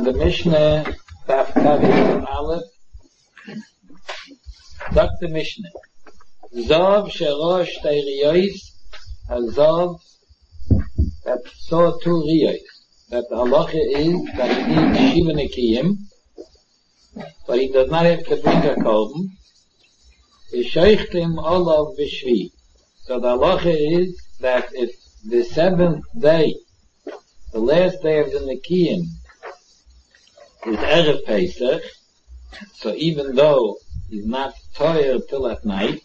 the Mishnah, Daf Kavim Aleph, Dr. Mishnah. Zav Sherosh Teiriyos, a Zav that saw two riyos. That the halacha is that he needs Shiva Nekiyim, but he does not have to bring a korban. V'sheichtim olav b'shvi. So the halacha is that if the seventh day, the last day of the Nekiyim, is Erev Pesach, so even though he's not tired till at night,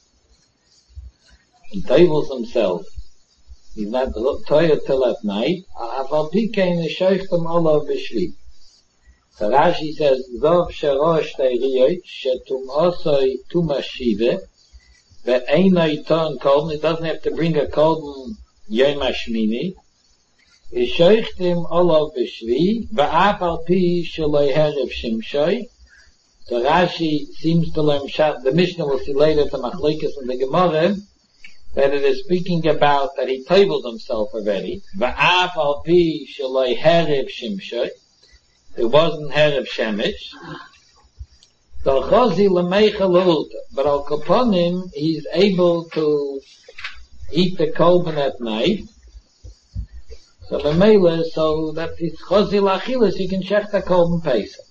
he tables himself, he's not tired till at night, Afal Pikein Sheichtem olav b'shvi. So Rashi says, Zav Sherosh Teiriyos, Shetum Osoi Tuma Shiva, Ve'einai Ton Kolben, it doesn't have to bring a Kolben Yom HaShmini, V'sheichtim olav b'shvi, v'af al pi sheloi herev shimshoi. So Rashi seems to learn, the Mishnah will see later, the Machlekes and the Gemara, that it is speaking about that he tabled himself already. V'af al pi sheloi herev shimshoi. It wasn't herev shemesh. So chozi l'meicha l'ulta. But al kaponim, he's able to eat the korban at night. So the mele, so that it's chozi l'achilas, you can check the korban pesach.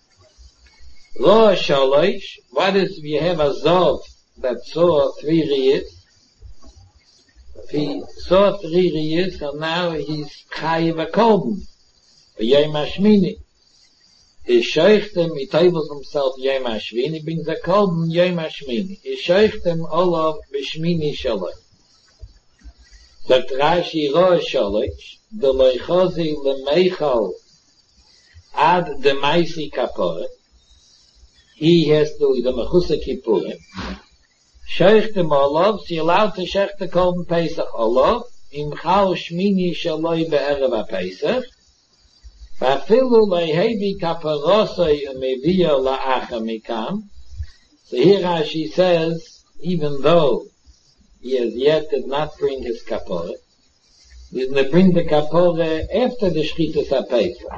Lo shalosh, what is if you have a zav that saw three riyos? If he saw three riyos, so now he's chayiv a korban. Yom HaShmini. He sheichtem, he tables himself Yom HaShmini, he brings a korban Yom HaShmini. He sheichtem olav b'shmini shalosh. So Rashi lo shalosh, the loichozi lemeichal ad the maisi kapore, he has to the mechusa kippurim. Sheichtem olav, so you're allowed to sheich the korban pesach olav, im chal shmini shaloi be'erev ha-pesach, v'afilu leihevi kaporosoi umevia la'acha mikam. So here Rashi says, even though he has yet did not bring his kapore, he's going to bring the kapore after the shchitas ha-pesach.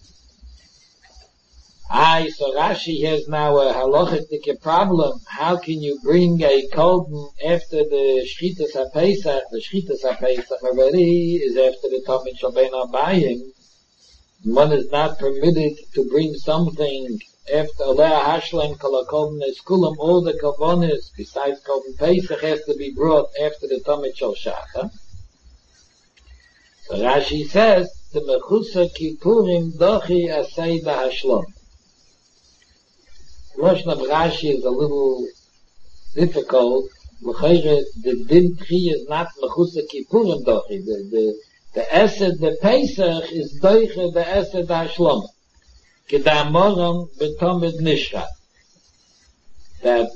So Rashi has now a halachic problem. How can you bring a korban after the shchitas ha-pesach? The shchitas ha-pesach already is after the Tamid Shel Ben Arbayim. One is not permitted to bring something after Aleh Hashlem Kol HaKorban Eskulam. All the korbanos besides korban pesach has to be brought after the Tamid Shel Shachar. So Rashi says, the mechusa kippurim dochi asay b'hashlom. Lashon of Rashi is a little difficult. The din chi is not mechusa kippurim dochi. The esed, the pesach is doiche the esed hashlom. Kedamoram betomid nishrat. That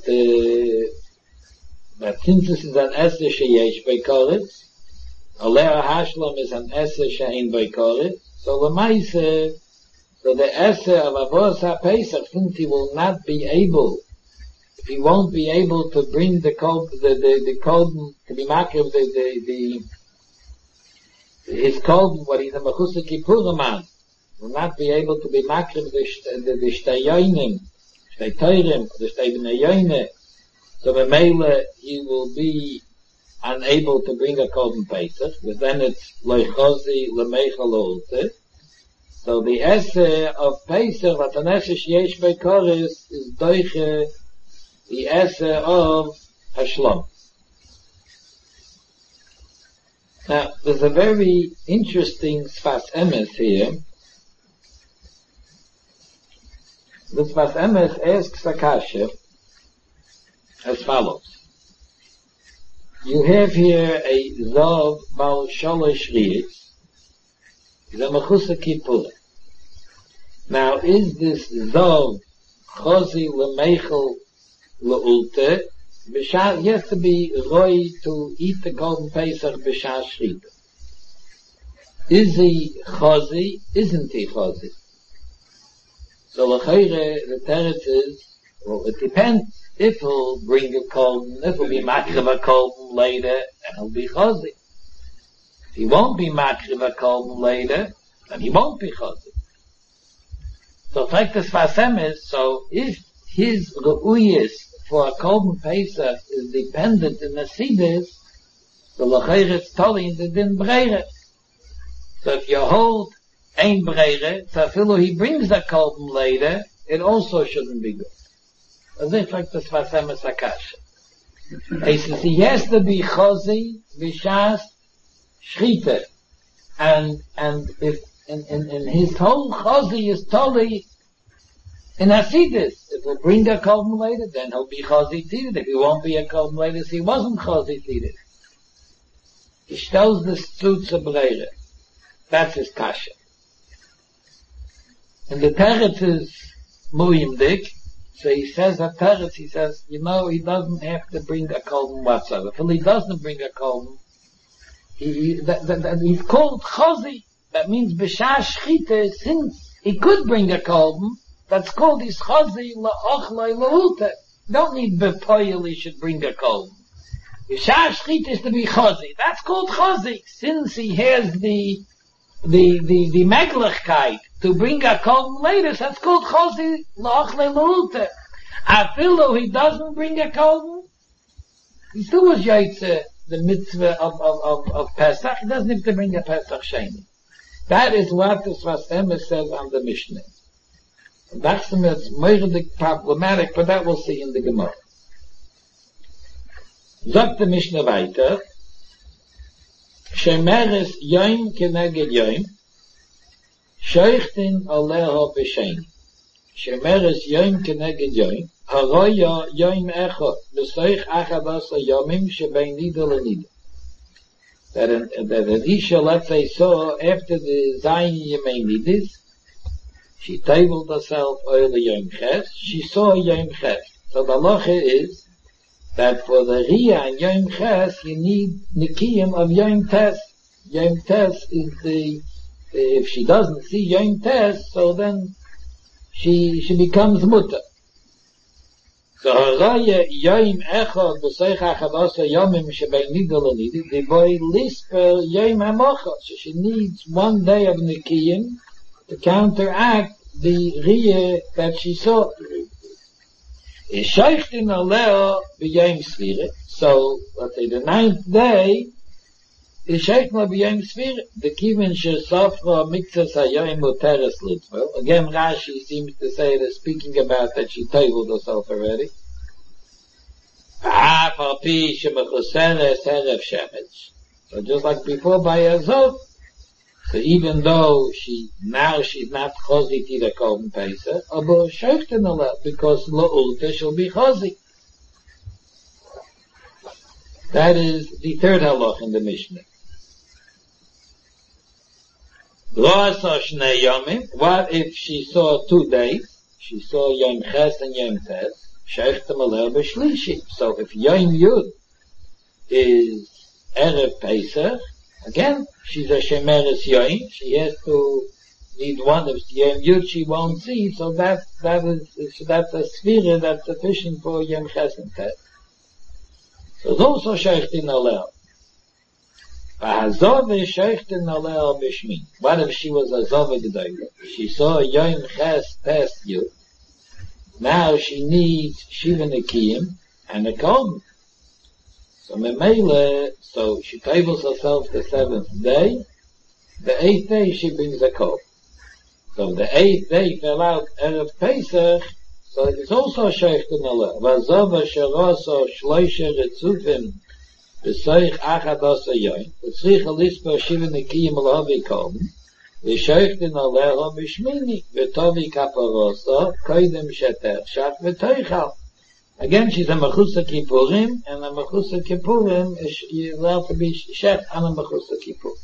since this is an esed sheyesh bekoritz, Aleh Hashlom is an Eseh she'ein beikorit. So l'maise, so the Eseh of Avos HaPesach, since he will not be able, if he won't be able to bring the korban to be makriv his korban, what he's a mechusa kippurim on, will not be able to be makriv the shtei yoinim, shtei teirim, the shtei b'nei yoine. So Memele, he will be unable to bring a korban pesach, but then it's loichozi lemeichal olte. So the essay of pesach, what an essay sheyesh beikoris, is doiche the essay of hashlom. Now, there's a very interesting sfas emes here. The sfas emes asks a kasha as follows. You have here a zav bal shalosh riyos. Is a mechusa kippurim. Now, is this zav chozi lemeichel le'ulte? He has to be roi to eat the korban pesach b'shas shrita. Is he chozi? Isn't he chozi? So l'chayre, the teretz is, well, it depends. If he'll bring a korban, if he'll be makriv a korban later, then he'll be chozi. If he won't be makriv a korban later, then he won't be chozi. So like the Sfasem is, so if his Re'uyis for a Korban Pesach is dependent in the Sidis, the L'chayret's Toli in the Din Breire. So if you hold Ein Breire, so if he brings a Korban later, it also shouldn't be good. As if like the Sfasem is Akash. He says he has to be Chozi, Bishas, Shchita. And if in his whole Chozi is Toli in Hasidus. If he'll bring a Korban later, then he'll be Chozi Tzidus. If he won't be a Korban later, he wasn't Chozi Tzidus. He stells the Stutz of Breire. That's his Kasha. And the Teretz is Muyim Dik. So he says that Teretz, he says, he doesn't have to bring a Korban whatsoever. If he doesn't bring a Korban, he's called Chozi. That means B'shah Shchita, since he could bring a Korban, that's called his Chozi la'ochlai la'uta. Don't need B'poyel, he should bring a Korban. B'shah Shchita is to be Chozi. That's called Chozi. Since he has the Meglichkeit to bring a Korban later, that's called Chozi la'ochlai la'uta. Afilo he doesn't bring a Korban, he still was Yaitze, the mitzvah of Pesach. He doesn't have to bring a Pesach Sheni. That is what the Sfasem says on the Mishnah. That's more problematic, but that we'll see in the Gemara. Sagt the Mishnah weiter, Shemeres Yom Keneged Yom, Sheichtin Aleho B'Sheni. Shemeres Yom Keneged Yom, Haroya Yom Echot, B'Soich Achadasa Yomim Shebein Nida L'Nida. That an Isha, let's say, saw after the Zayin Yemei Nidis, she tabled herself early Yom Ches, she saw Yom Ches. So the halacha is that for the Riyah and Yom Ches, you need Nikiyim of Yom Tes. Yom Tes is if she doesn't see Yom Tes, so then she becomes mutter. So Haraya Yom Echad B'Seich Achadasa Yomim Shebein Nida L'Nida, the boy Lisper Yom HaMocha, so she needs one day of Nikiyim to counteract the Riyah that she saw. Ishaychtin Aleo B'Yom Sfira. So, let's say the 9th day, Ishaychtin Aleo B'Yom Sfira. The Kivin Shesafra Mikzas HaYom Muteres Litzvah. Again, Rashi seems to say that speaking about that she tabled herself already. So just like before by Azov, so even though she's not Chozi to the Korban Pesach, aber Shoften Allah, because La'ulta she'll be Chozi. That is the third halach in the Mishnah. What if she saw 2 days? She saw Yom Ches and Yom Tes. Shoften Allah b'shlishi. So if Yom Yud is Erev Pesach, again, she's a Shemeres Yom. She has to need one of Yom Yud she won't see, so that's a sphere that's sufficient for Yom Ches and Tes. So it's also Sheichtin Alel. V'hazove Sheichtin Alel B'Shmi. What if she was a Zove G'dayla? She saw Yom Ches Tes Yud. Now she needs Shiva Nekiyim and a Korban. So Memele, so she tables herself the 7th day. The 8th day she brings a Korban. So the 8th day fell out Erev Pesach, so it is also Sheichtin Alel. V'azova Sheroso Shloisha Retzufim B'Soich Achadasa Yom. V'tzricha Lispa Shiva Nekiyim L'Hovi Korban. V'Sheichtin Alel B'Shmini. V'Tovi Kaparosa Koidem Sheter Shat V'Toichal. Again, she's a Mechusa Kippurim, and a Mechusa Kippurim is allowed to be Shet on a Mechusa Kippur.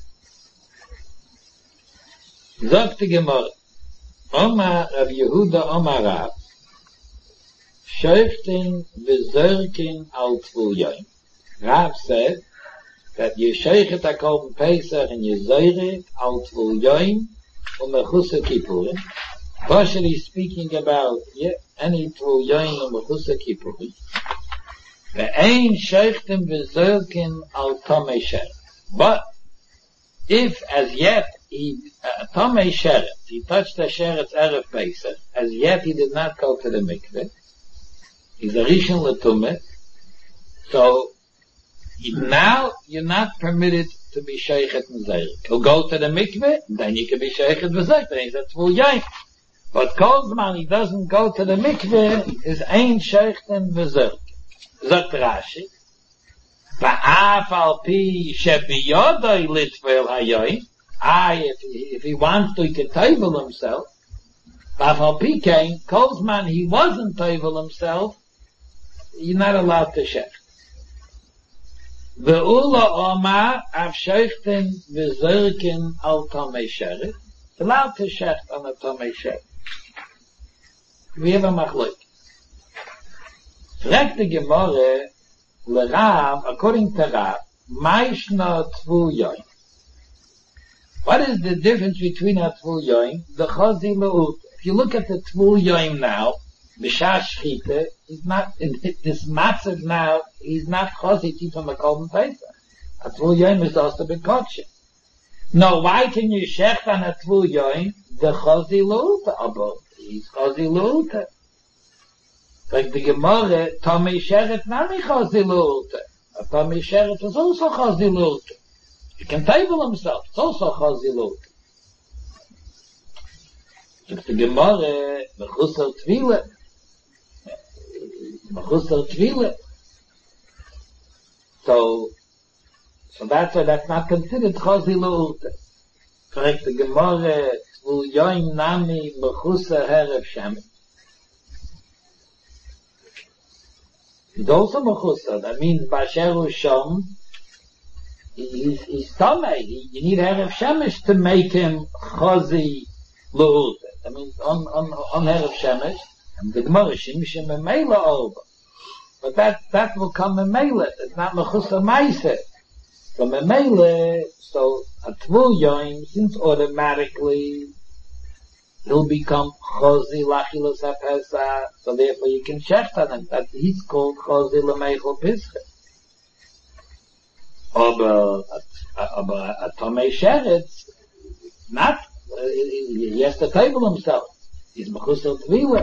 Zog the Gemara. Omar Rav Yehuda Omar Rav, Sheichtin V'Zerkin Al Tvul Yom. Rav said that you sheichet a Korban Pesach and you zeret Al Tvul Yom Mechusa Kippurim. Partially speaking about any Tvul Yom or Mechusa Kippurim. Ve'ein sheichtim v'zerkin al tamei sher. But if as yet Tomei Sheretz, he touched the Sheretz Erev Pesach, as yet he did not go to the mikveh. He's a Rishon L'tumah, so now you're not permitted to be Sheichet Mezeirik. He'll go to the mikveh, then you can be Sheichet Mezeirik, then he's a Tvul Yain. But Kolzman, he doesn't go to the mikveh, is Ein Sheichet Mezeirik. Zot Rashi, Ba'af al pi shebiyodoi litvel hayoin, if he wants to, he can table himself. Ba'af al pi kain, Kolzman, he wasn't table himself, you're not allowed to shecht. Ve'ula Omar av sheichten v'zirkin al Tomei Sheretz. Allowed to shecht on a Tomei Sheretz. We have a machloek. Fragt the Gemara, l'Rav, according to Rav, Maishna Tvul Yoin. What is the difference between a Tvul Yoin, the Chazi Le'ut? If you look at the Tvul Yoin now, B'shah Shchita, he's not, in this massive now, he's not Chazi Tifam HaKolben Pesach. A Tvul Yoin is also B'kotche. Now, why can you shecht on a Tvul Yoin, the Chazi Le'ut? Aber he's Chazi Le'ut. Like the Gemara, Tomei Sheretz nami Chazi Le'ut. A Tomei Sheretz is also Chazi Le'ut. He can table himself, it's also Chazi Le'ut. Like the Gemara, Mechusar Tvila. Mechusar Tvila. So that's why that's not considered Chazi Le'ut. Correct the Gemara, Tvul Yoin nami Mechusar Erev Shemesh. He's also Mechusar. That means Basheru Shom, he's Tomei. You need Erev Shemesh to make him Chazi Le'ut. That means on Erev Shemesh, and the Gemara Shimshim Memela over. But that will come Memela. It's not Mechusar Maaseh. So Memela, so a Tvul Yoin, since automatically he'll become Chazi Lachilas HaPesach, so therefore you can check on him, that he's called Chazi L'Meichel Pesach. Aber a Tomei Sheretz, not, he has to table himself. He's Mechusar Tvila.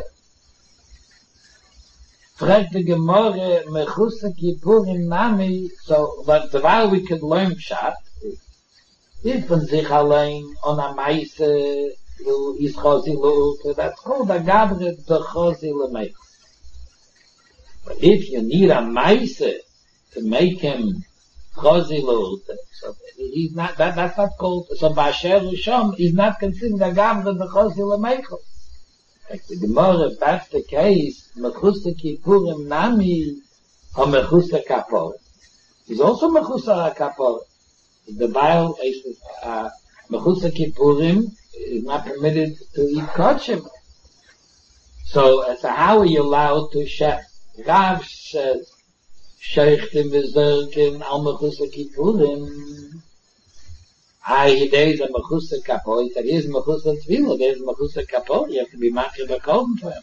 Fragt the Gemara, Mechusar Kippurim Nami, so, but while we could learn Pshat, if man sich allein on a Meise, is Chazi Le'ut, that's called a Gabret to Chazi L'Meichel. But if you need a Meise to make him Chazi Le'ut, so he's not, that's not called, so Basheru Shom is not considered a Gabret to Chazi L'Meichel. Like the Gemara, if that's the case, Mechusar Kippurim Nami, or Mechusar Kapor. He's also Mechusar Kapor. The Bible is, Mechusar Kippurim is not permitted to eat kosher. So how are you allowed to shech? Rav says, Sheichtim v'zerkim al Mechusar Kippurim. There is a Mechusar Kapor. There is Mechusar Tvila. There is Mechusar Kapor. You have to be makriv HaKolben for him.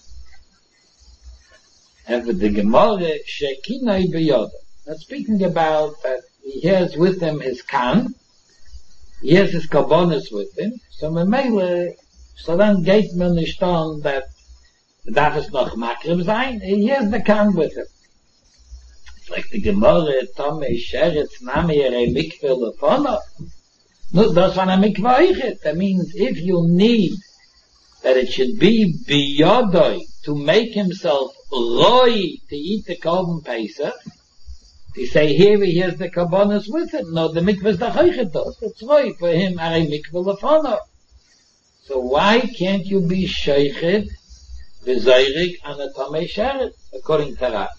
And with the Gemara, Shekinai B'yoda. Now speaking about that, he has with him his kan. He has his karbonis with him. So Memele, so then geht man nicht on that darf es noch makriv sein. He has the kan with him. Like the Gemara, Tomei Sheretz nami erei mikveh lefono. No, that's when a mikvah. That means if you need that it should be biyodoi to make himself roi to eat the Korban Pesach, they say here he has the karbonos with him. No, the mikvah is the choichetos. It's roi for him are mikvah lefono. So why can't you be sheichet v'zayrik on a Tomei Sheretz according to Rav?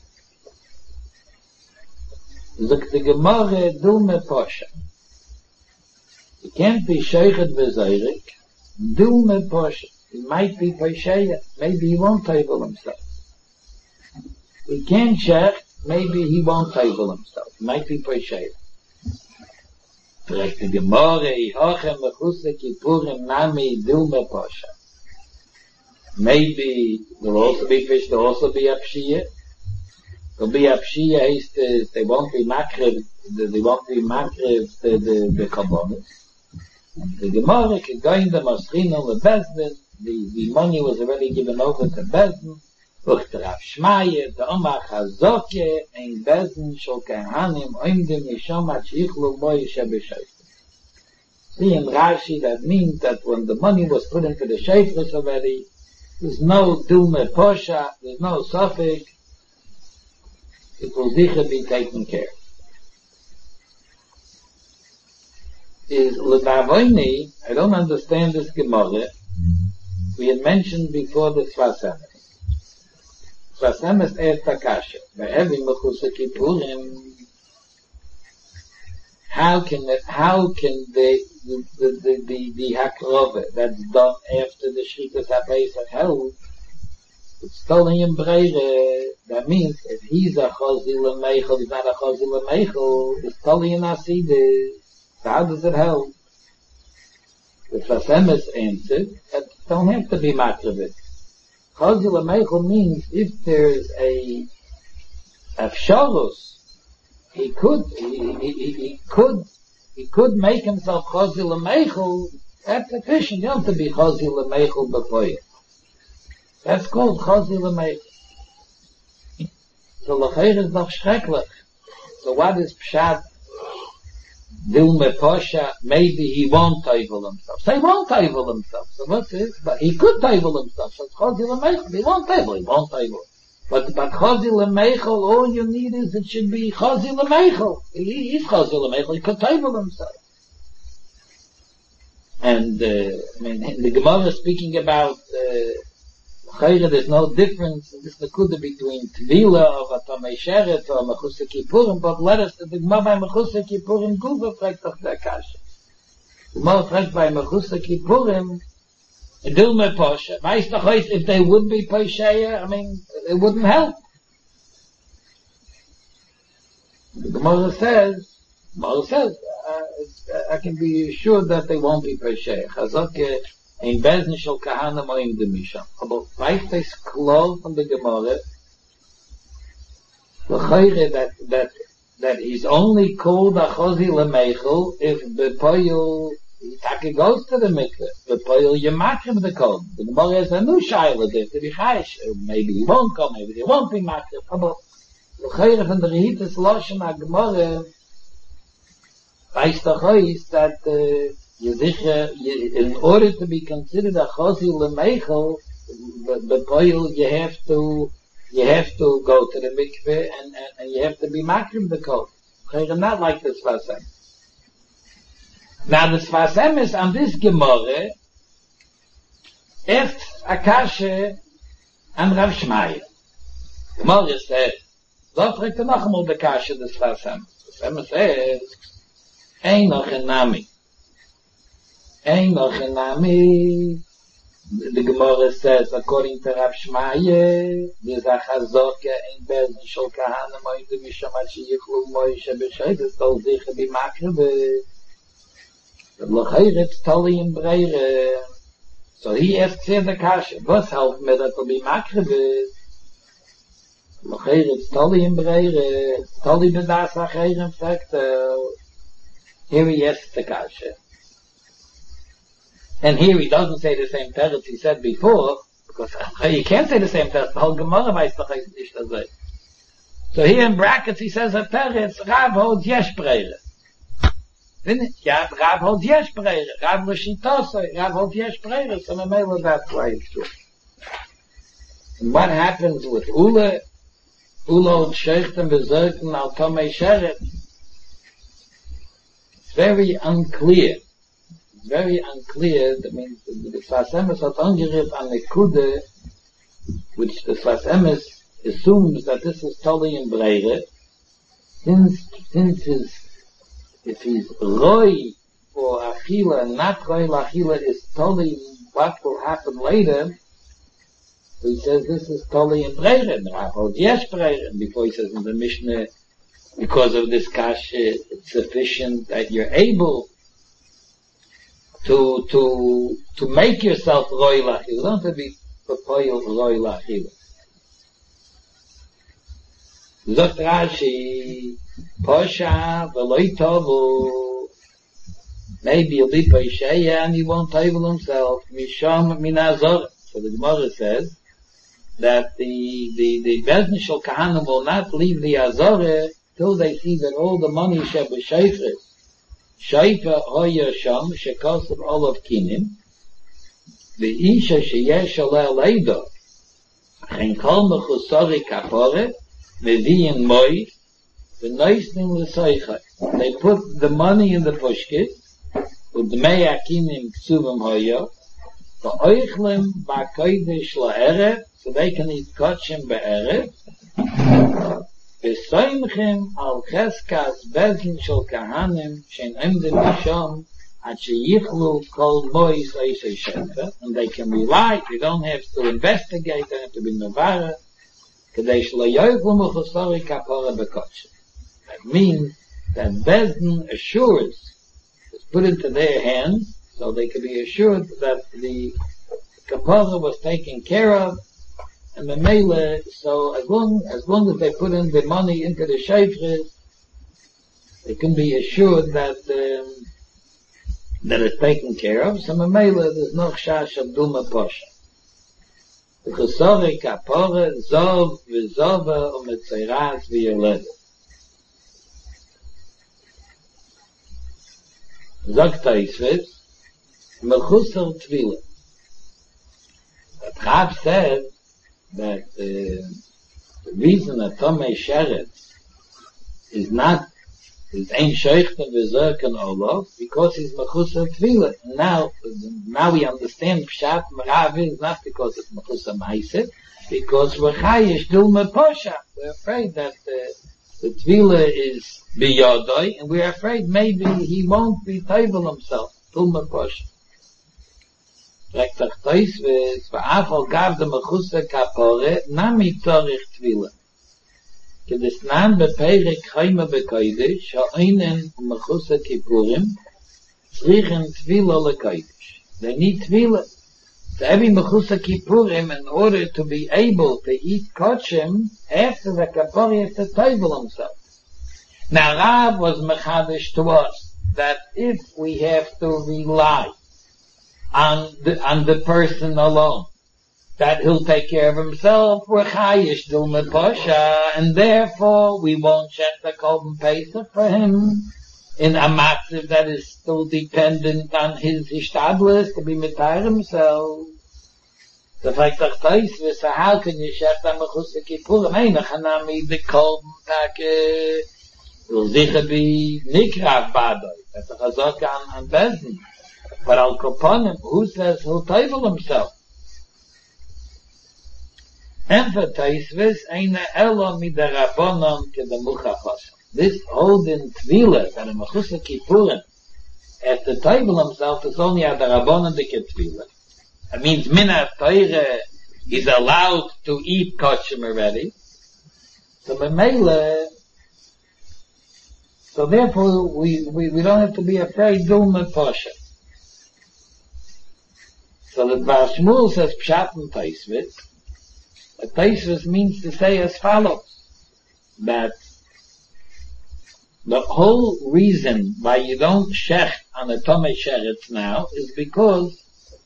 Look, the Gemara do me posha. You can't be sheichet v'zayrik. Do me posha. It might be posheya. Maybe he won't table himself. He can't sheich. Maybe he won't table himself. It might be posheya. Like the Gemara, Hochem Mechusar Kippurim Nami do me posha. Maybe there'll also be fish. There'll also be a pshiyah. There'll be a pshiyah. They won't be makriv. They won't be makriv the karbonos. The Gemara could go in the Moschino, the Bezdin, the money was already given over to Bezdin, Uch der Rav Shmaye, the Omar Chazokye, ein Bezdin, shol Kehanim, oimdim Yishom, at Shichlu, Moy, Shebeshayf. See in Rashi, that means that when the money was put into the Shayfris already, there's no Dulme Posha, there's no suffix, it will sicher be taken care. Is L'Davoini, I don't understand this Gemara. We had mentioned before the Sfas Emes. Sfas Emes asked Akasha, by every Mechusar Kippurim, how can the Hakrove that's done after the Shrikas HaPesach held, it's stolen in Breire, that means if he's a Chazil Meichel, he's not a Chazil Meichel, it's stolen in Asidis. So how does it help? The Sfas Emes answered that don't have to be makrivit. Chazil Meichel means if there's a Afsharus, he could make himself Chazil Meichel. That's sufficient. You don't have to be Chazil Meichel before you. That's called Chazil Meichel. So L'cheir is noch schrecklich. So what is Pshat? Dilme Posha, maybe he won't table himself. So he won't table himself. So what's it? But he could table himself. So it's Chazil Meichel. He won't table. But Chazil Meichel, all you need is it should be Chazil Meichel. He's Chazil Meichel. He could table himself. And the Gemara is speaking about there's no difference in this Nakuda between Tvila of a Tomei Sheret or Mechusar Kippurim, but let us, the Gemara by Mechusar Kippurim Guva fragt doch der Akasha. The Gemara fragt by Mechusar Kippurim, Dilme Posha, weißt doch heute, if they would be Posheya, it wouldn't help. The Gemara says, I can be sure that they won't be Posheya. Chazok in Bezdin shel Kahana moim de Misham. Aber weiß das klar von der Gemara, that he's only called a Chazil Meichel if the Poyel Taki goes to the mikveh. The Poyel Yemakim the Kol. The Gemara has a new Shaila there to be Chayish. Maybe he won't come, maybe he won't be Makim. Aber the Chayre von der Rehites Loshen a Gemara weiß doch heist that in order to be considered a Chazil Meichel, the Poyel you have to go to the mikveh and you have to be Makim the Kol. Chayre not like the Sfas Emes. Now the Sfas Emes on this Gemara ist Akasha an Rav Shmaye. Gemara says, so fragt noch einmal the Akasha des Sfas Emes. The Sfas Emes says, Ein noch ein Nami. The Gemara says, according to Rav Shmaye, there's a Chazokya in Bezdin shel Kahana moim de Misham at sheyichlu Moshe b'sheides tol zicha b'makrebe. The L'cheir it's totally in Breire. So he asks here the Kasha, was help me that will be makrebe? L'cheir it's totally in Breire. Totally b'das acheir in fact. Here he asks the Kasha. And here he doesn't say the same teretz he said before, because you can't say the same teretz. The whole Gemara weiß doch nicht das way. So here in brackets he says a teretz, Rav holds yesh breire. Yeah, Rav holds yesh breire. Rav l'shitosei, Rav holds yesh breire. So maybe that's why it's true. And what happens with Ula? Ula und Sheichten bezirken al Tomei Sheret. It's very unclear. Very unclear. That means the Sfas Emes hat angeriert an a Kude, which the Sfas Emes assumes that this is totally in Breire, since if he's Roy for Achila and not Roy L'Achila is totally what will happen later. So he says this is totally in Breire, and Rav holds yesh Breire, and before he says in the Mishnah, because of this kasha, it's sufficient that you're able to make yourself Roy L'Achila. You don't have to be Poyel Roy L'Achila. Zogt Rashi, Posha v'loi tovu. maybe he'll be Pesheya and he won't table himself. Misham min Azor. So the Gemara says that the Bezdin Shel Kahanim will not leave the Azor till they see that all the money Sheba Sheifres, Sheifa Hoya Sham, Shekosov Olav Kinim, the Isha Sheyesh Aleh Leido, Chen Kol Mechusori Kapore, Meviyin Moi, the Neisnim L'Soicha. They put the money in the pushkit, with the Mei Akinim Ksuvim Hoya, V'oichlim Ba'koidish La'erev, so they can eat kachim be'erev, V'soimchim al cheskas bezin shel kahanim, she'n emdim misham, at sheyichlu kol mois eisei shefer, and they can rely, they don't have to investigate, they have to be nevara, kadesh layoychlu mechusori kapora bekachim. That means that bezin assures, it's put into their hands, so they can be assured that the kapora was taken care of, and the mele, so as long as they put in the money into the sheifres, they can be assured that it's taken care of. So the mele, there's no chash of duma posha. The chesore kapore zov v'zova u'metzeras v'yeled. Zog Taisves, mechusar tvila. The Rav said that the reason that Tomei Sheretz is ain't Sheichten v'Zerken Olav, because he's Mechusar Tvila. Now we understand Pshat Rav is not because it's Mechusar Maaseh, because we're chayish Dilma Posha. We're afraid that the Tvila is biyodoi, and we're afraid maybe he won't be table himself. Dilma Posha. Like the Taisves, v'afal gav the mechusar kapore, nami tzorich tvila. Kedesnan beperek chayma bekoidish, ha'inen mechusar kippurim, tzrichen tvila lekoidish. They need tvila. So every mechusar kippurim, in order to be able to eat koshem, after the kapore has to table himself. Now Rav was mechadish to us, that if we have to rely on the person alone, that he'll take care of himself, we're chayish dilma posha, and therefore we won't check the Korban Pesach for him in a matzav that is still dependent on his ishtadlis to be mitayr himself. So how can you check the mechusar kippurim? Hey, nechanami the Korban Pesach will sicher be nikrav badoi. That's a chazak on Bezdin. But al koponim, who says he'll table himself? And for Taisves, eine elo midarabonon kedemucha chosam. This holding tvila, that a mechusar kippurim has to table himself, is only a darabonon dike tvila. It means minat Torah is allowed to eat kosher already. So memele, so therefore we don't have to be afraid dulma posha. So the Bar Shmuel says Pshat and Taisvis. Taisvis means to say as follows, that the whole reason why you don't shech on a Tomei Sheretz now is because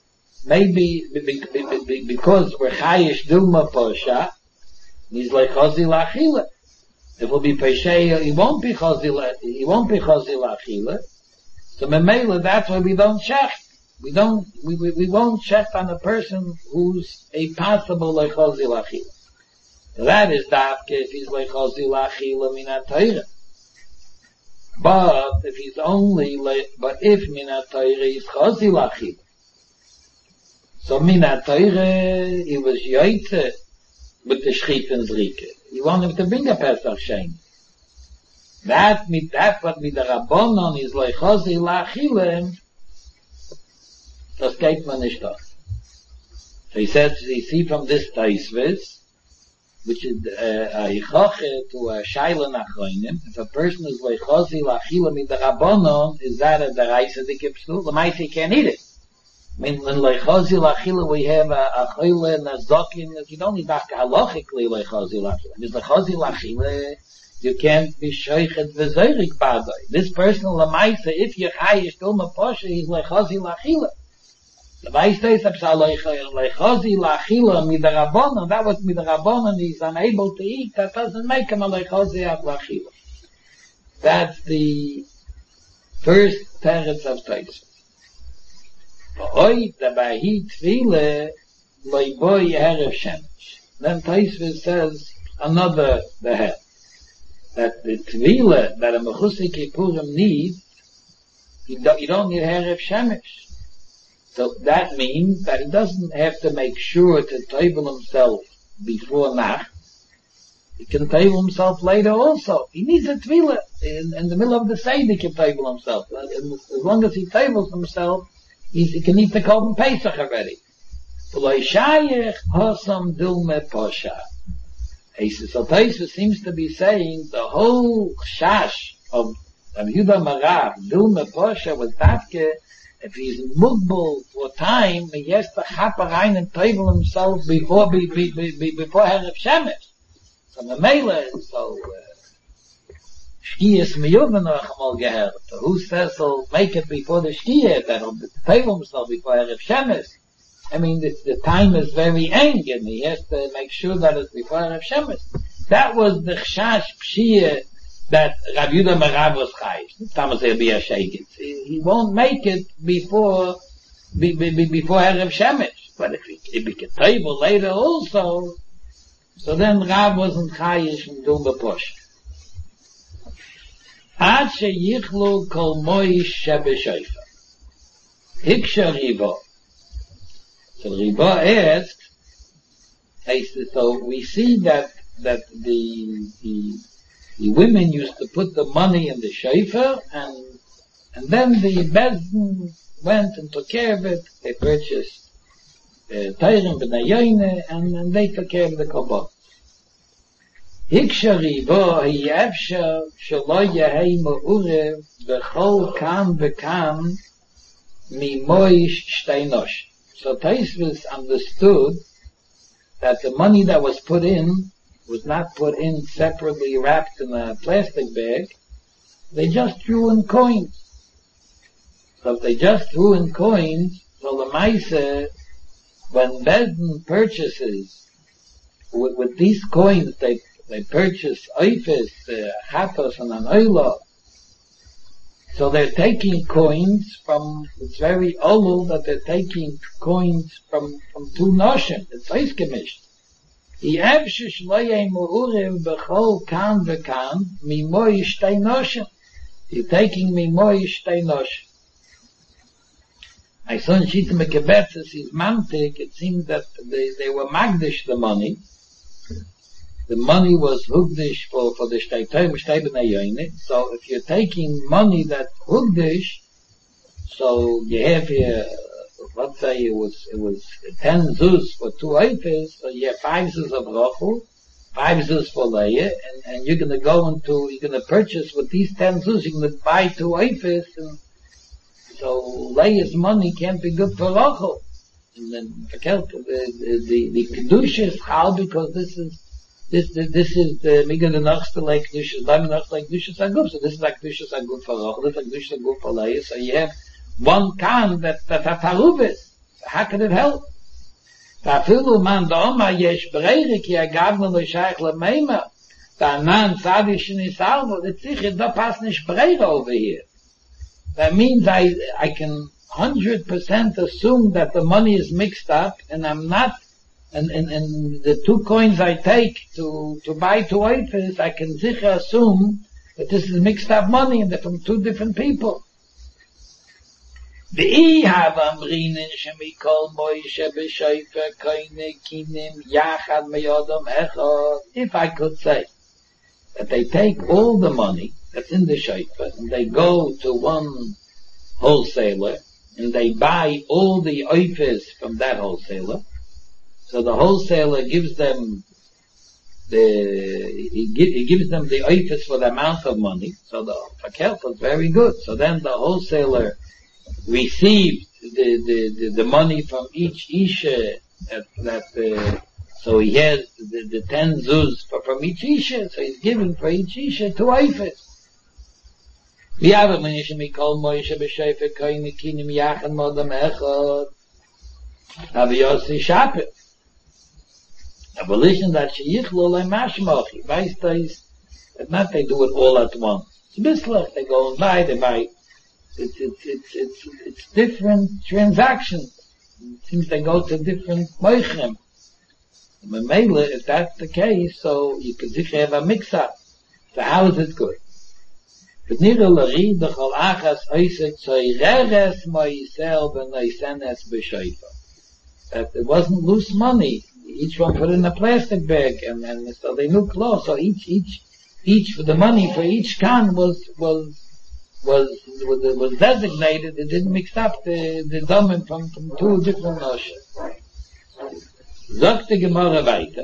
because we're chayish dulma posha, he's like chazi lachila. It will be pesheya, he won't be chazi lachila. So memela, that's why we don't shech. We won't check on a person who's a possible lechozi lachila. That is dafke if he's lechozi lachila minat Torah. But if he's if minat Torah is chozi lachila. So minat Torah, he was yoytze with the shchitens rike. You want him to bring a Pesach Shem. That what with the Rabbonon is lechozi lachila. Das geht man nicht aus. So he says, you see from this Taisvis, which is a hichoche to a shaila nachroinim, if a person is lechozi lachila mit the Rabbonon, is that a deraisa dikipsul? The Maisi can't eat it. I mean, when lechozi lachila we have a choyle and a zokin, you don't need dafka halachically lechozi lachila. Because lechozi lachila, You can't be shoichet v'zoirik badoi. This person, lamaisa, if you're chayish dulma posha, he's lechazi lachila. The Vice says, lechazi lachila midarabonon, that was midarabonon, he's unable to eat, that doesn't make him a lechazi at lachila. That's the first teretz of Tosfos. V'oi dabahi tvile loiboi erev shemesh. Then Tosfos says another behet, that the tvile that a mechusik Kippurim needs, you don't need erev shemesh. So that means that he doesn't have to make sure to table himself before Nacht. He can table himself later also. He needs a tefillah. In the middle of the Seder he can table himself. As long as he tables himself, he can eat the Korban Pesach already. So Tosfos seems to be saying the whole chash of Yehuda Marav, Dilma Posha, was Dafke. If he's mugbal for time, he has to chap rein and table himself before Erev Shemesh. So Shkiyas miyuven noch einmal gehört. Who says he'll make it before the Shkiyah, that he'll table himself before Erev Shemesh? I mean, the time is very eng, and he has to make sure that it's before Erev Shemesh. That was the Chash Pshiyah that Rav Yehuda Marav was chayish. Thomas will be a shaykit. He won't make it before Erev Shemesh. But if he can table later also, so then Rav wasn't chayish from Dilma Posha. Ad sheyichlu kol moish shebeshoifa. Hiksha Ribo. So Ribo asked, so we see that the women used to put the money in the shofar, and then the Bezdin went and took care of it. They purchased Teirim b'nei Yoine, and they took care of the Kobot. Hiksha Ribo hiyevsha shelo yehei me'urev b'chol kam v'kam mimoish shteinosh. So Tosfos understood that the money that was put in was not put in separately wrapped in a plastic bag. They just threw in coins. So if they just threw in coins, so the Maisa, when Bezdin purchases, with these coins, they purchase oifis, chatos, and an oila. So they're taking coins from, it's very old that they're taking coins from two noshim. It's oisgemished. You're taking mimoy shtei noshim. My son Shita Mekebetzes is mantik. It seems that they were magdish the money. The money was hugdish for the shtei b'nei yoine. So if you're taking money that hugdish, so you have here, let's say it was 10 zuz for 2 oifes, so you have 5 zuz of rochel, 5 zuz for leia, and you're gonna purchase with these 10 zuz, you're gonna buy 2 oifes, and so leia's money can't be good for rochel. And then the kedusha is chal, because this is the miga the nachste like kedusha, the nachste like kedusha saguf. So this is like kedusha saguf for rochel, this is like kedusha saguf for leia. So you have one can that have harubis. How can it help? Tafilu man doma yesh breire ki agavna lo shaykh lemeima. Da nan sadish ni salvo. It's sicher da pass nicht breire over here. That means I can 100% assume that the money is mixed up, and I'm not, and the 2 coins I take to buy 2 oifes, I can sicher assume that this is mixed up money and they're from 2 different people. If I could say that they take all the money that's in the shofar and they go to one wholesaler and they buy all the oifes from that wholesaler, so the wholesaler gives them he gives them the oifes for the amount of money, so the pakel was very good. So then the wholesaler received the money from each isha that So he has the 10 zuz from each isha, so he's giving for each isha 2 eifes. We have a minish mikol Moshe b'sheifer koine kinim yachan modam echad. Aviyossi Shapir. Abolition that sheyichlo le mashmochi. Weißt du, it's not they do it all at once. It's bislech, they go and buy, they buy. It's different transactions. It seems they go to different moichem. If that's the case, so you could have a mix-up. So how is it good? But nira l'ri d'chol achas oisek tzoireres mo'isel v'noisenes b'shoifa. That it wasn't loose money. Each one put in a plastic bag, and so they knew close. So each for the money for each can was designated. It didn't mix up the domen from 2 different notions. Sagt die Gemara weiter.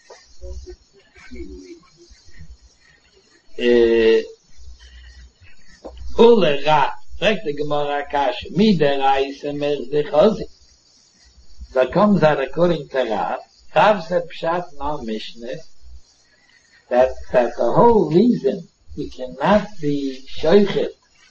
Ule Ra, sagt die Gemara Kashe, mi der Reise mer sich Hosi. Da comes out according to Rav said Pshat now Mishnah, that the whole reason we cannot be shoichet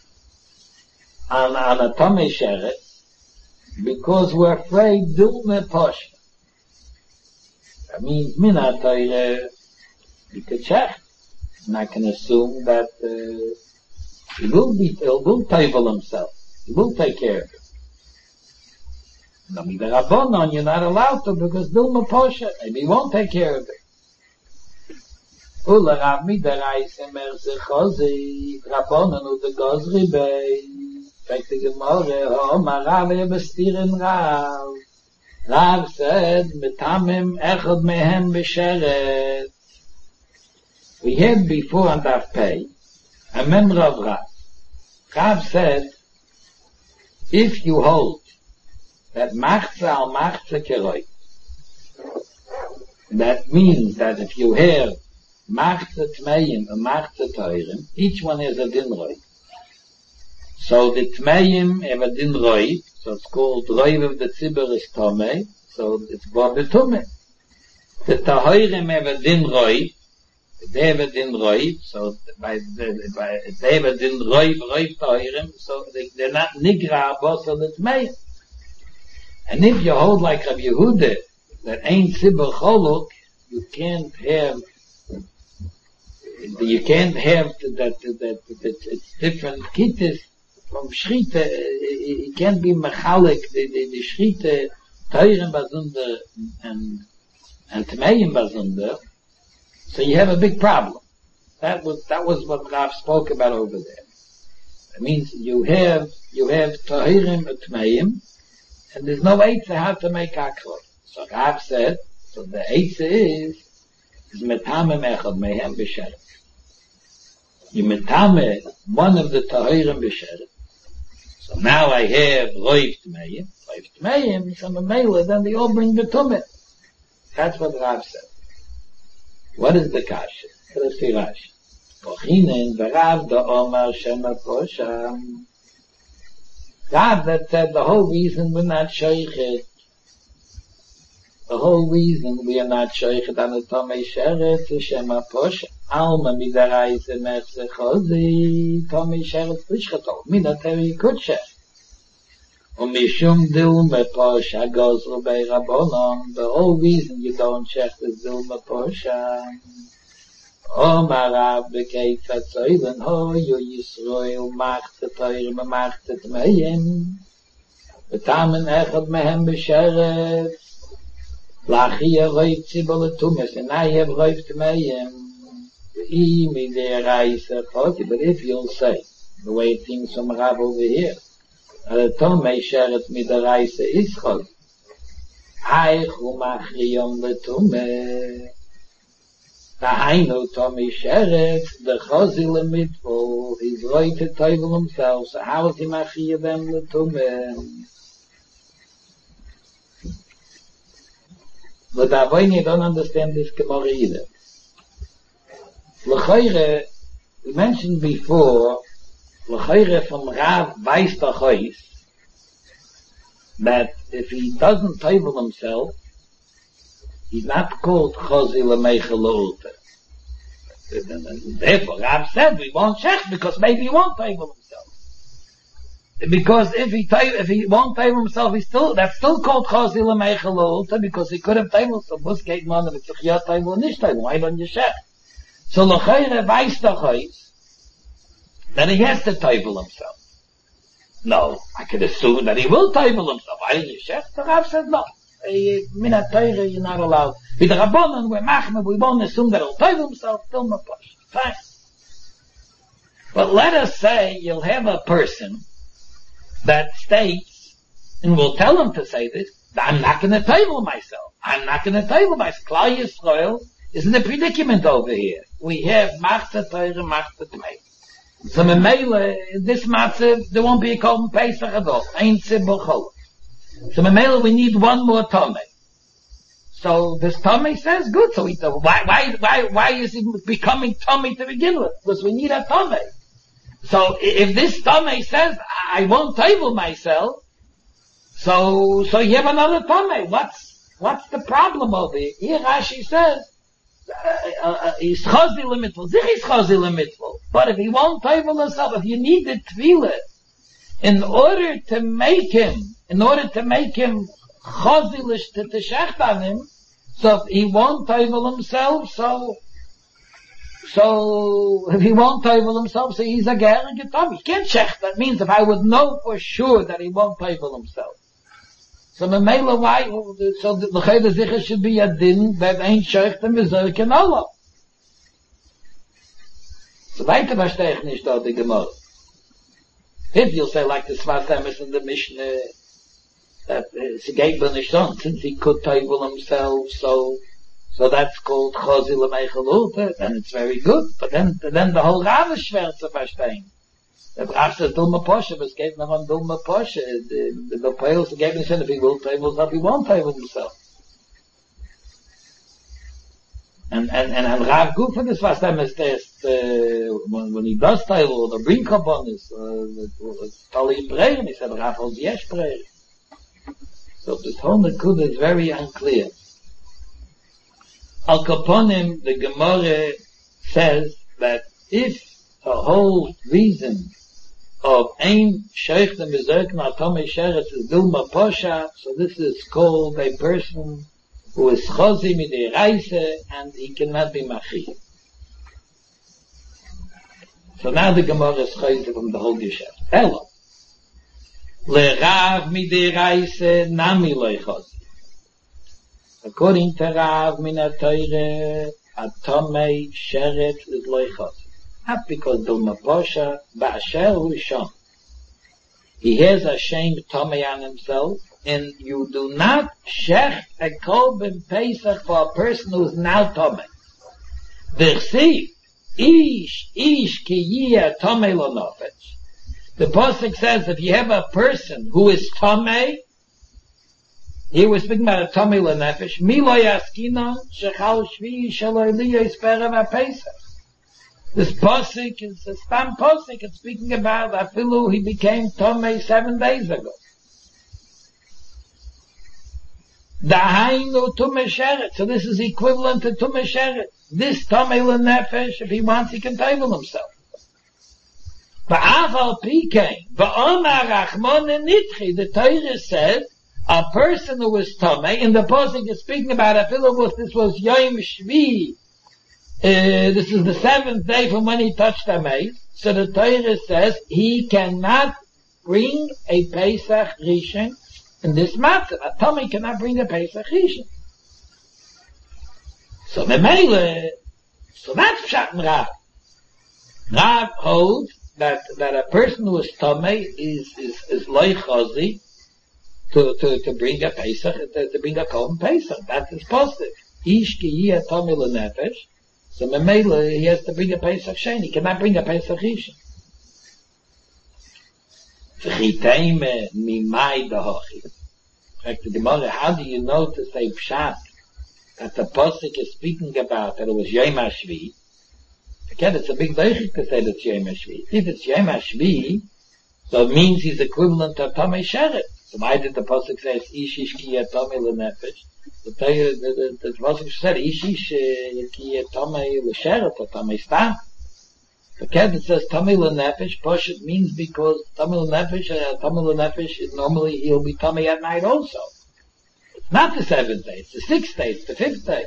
on a Tomei Sheret, because we're afraid Dulme Posh. That means Mina Torah, you could check. And I can assume that he will table himself. He will take care of it. No, the Rabbanon, you're not allowed to because Dilma Posha, maybe he won't take care of it. Ula Rav Midarais Emer Zechozi, Rabbanon u de Gozri Bey, Fek the Gemara, Omar Rav Ebestirin Rav. Rav said, Metamim Echad Mehem B'Sheret. We had before on Daf Pei, a member of Rav. Rav said, if you hold that Machza al Machza Keroi, that means that if you have Machza Tmeim and Machza Toirim, each one has a din roi. So the Tmeim have a din roi, so it's called Roi of the Tzibur is Tomei, so it's Bod the Tomei. The Toirim have a din roi, they have a din roi, so they have a din roi Toirim, so they're not Nigra Bos of the Tmeim. And if you hold like Rabbi Yehuda, that ain't Tzibur Choluk, you can't have that it's different kittas from Shrita. It can't be mechalik the Shrita Teirim Bazunder and Tmeim Bazunder. So you have a big problem. That was what Rav spoke about over there. It means you have Teirim and Tmeim, and there's no eitzah how to make akroi. So Rav said, so the eitzah is metameh echad mehem b'sheret. You metameh one of the tahirim b'sheret. So now I have roiv tmeim, so memela, then they all bring the tumah. That's what Rav said. What is the kasha? Let's see Rashi. Kochinen v'Rav da omar shema posham. Rav that said the whole reason we're not shoichet, the whole reason we are not shoichet on the Tomei Sheret is Shema Posha. Alma midarais emerse chozi, Tomei Sheret Lishchato. Mina teri kutshech. Mishum dilme Posha gozru bei Rabbonon. The whole reason you don't check is dilme Posha. Omar Rav b'kei fatzoilen ho yu Yisroel machte toirem machte tmeim v'tamen echad mehem b'sheret lachia roiv tzibol etumes and I have roiv tmeim v'imi de'eraisa choti. But if you'll say the way it seems from Rav over here, tomei sheret midaraisa is choti haich u'machriyom l'tumeh Hainu Tomei Sheret, the Chazil Mitzvah, he's right to table himself, so how is he machiyah them l'tumeh? But Avoini don't understand this Gemara either. L'chayre, we mentioned before, l'chayre from Rav Beis Tachois, that if he doesn't table himself, He's not called Chosi L'Meichel L'Ulta. Therefore, Rav said we won't check because maybe he won't table himself. Because if he won't table himself, that's still called Chosi L'Meichel L'Ulta because he could have tabled himself. Was geht man, if it's ja table or nicht table? Why don't you check? So L'Cheire weiß doch heis that he has to table himself. No, I could assume that he will table himself. Why didn't you check? The Rav said no. Minat Torah, you're not allowed. With the Rabbanan, we're machmir, we won't assume that he'll table himself, still no push. Fine. But let us say you'll have a person that states, and we'll tell him to say this, I'm not going to table myself. I'm not going to table myself. Klal Yisrael is in a predicament over here. We have Machzah Torah, Machzah Tmei. So Memele, this Matzah, there won't be a Korban Pesach at all. Ein Tzibur Chol. So Memele, we need one more Tomei. So this Tomei says, good, so why is he becoming Tomei to begin with? Because we need a Tomei. So if this Tomei says, I won't table myself, so you have another Tomei. What's the problem over here? Here Rashi says, he's Chosi L'Mitzvah. He's Chosi L'Mitzvah. But if he won't table himself, if you need the Tefillah, in order to make him Chosilish to shecht on him, so if he won't table himself, so if he won't table himself, so he's a ger and getom. He can't shecht. That means if I would know for sure that he won't table himself. So Memela, why? So the Chayda Zicha should be a din that ain't shecht and bezerk and Allah. So weiter verstehe ich nicht dort die Gemara. If you'll say like the Sfas Emes in the Mishnah, that it's geht but nicht on, since he could table himself, so that's called Chosi L'Meichel L'Ulta, then it's very good. But then the whole Rav is schwer zu verstehen. Der Rav says Dulma Poshe, but es geht noch on Dulma Poshe. The Poels gave him if he will table himself, he won't table himself. And Rav Guf for this Sfas Emes test, when he does table, or the bring Kabbonis, Tali Breir, he said Rav holds Yesh Breir. So this whole Nekud is very unclear. Al Kaponim, the Gemara says that if the whole reason of Ein Sheikh the Mizerk Tomei Sheretz is Dulma Posha, so this is called a person who is Chosi Midei Reise and he cannot be Machi. So now the Gemara is Chosi from the whole Geshet. Hello. Le Rav Midei Reise Nami Loi Chosi. According to Rav Minat Torah, a Tomei Sheretz is Loi Chosi. Not because Dulma Posha, Ba'asher Hu Shom. He has a shame Tomei on himself, and you do not shech a Korban Pesach for a person who is now Tomei. V'chsiv, ish ki yiyeh Tomei lo nofetz. The Pasuk says if you have a person who is Tomei, he was speaking about a Tomei lo nefesh, mi lo yaskinon shechal shvi shelo eliyah isperev ha-Pesach. This Pasuk is a stam Pasuk. It's speaking about Afilu, he became Tomei 7 days ago. Dahainu Tumei Sheretz. So this is equivalent to Tumei Sheretz. This Tomei L'Nefesh, if he wants, he can table himself. Ba'aval Pikein, Ba'omar Rachmon Nitchi, the Torah says, a person who was Tomei, in the Pasuk is speaking about Afilu, this was Yom Shvi, this is the 7th day from when he touched the mace. So the Torah says he cannot bring a Pesach Rishon in this matter. A Tomei cannot bring a Pesach Rishon. So so that's Pshat Rav. Rav holds that a person who is Tomei is Loi Chosi to bring a Pesach, to bring a Korban Pesach. That is positive. Ish ki yiyeh Tomei l'nefesh. So Memele, he has to bring a Pesach Sheni. He cannot bring a Pesach Rishon. V'chiteime mimai dahochi. The Gemara, how do you know to say Pshat that the Pasuk is speaking about that it was Yom HaShvi? Again, it's a big deichik to say that it's Yom HaShvi. If it's Yom HaShvi, so it means he's equivalent to Tomei Sheretz. So why did the Pasuk say it's Ish ki yiyeh Tomei l'nefesh? The Pasuk said, Ishish ki Tomei l'sheret, or Tomei stam. The Kedmet says Tomei l'nefesh, Poshet means because Tomei l'nefesh, normally he'll be Tomei at night also. It's not the 7th day, it's the 6th day, it's the 5th day.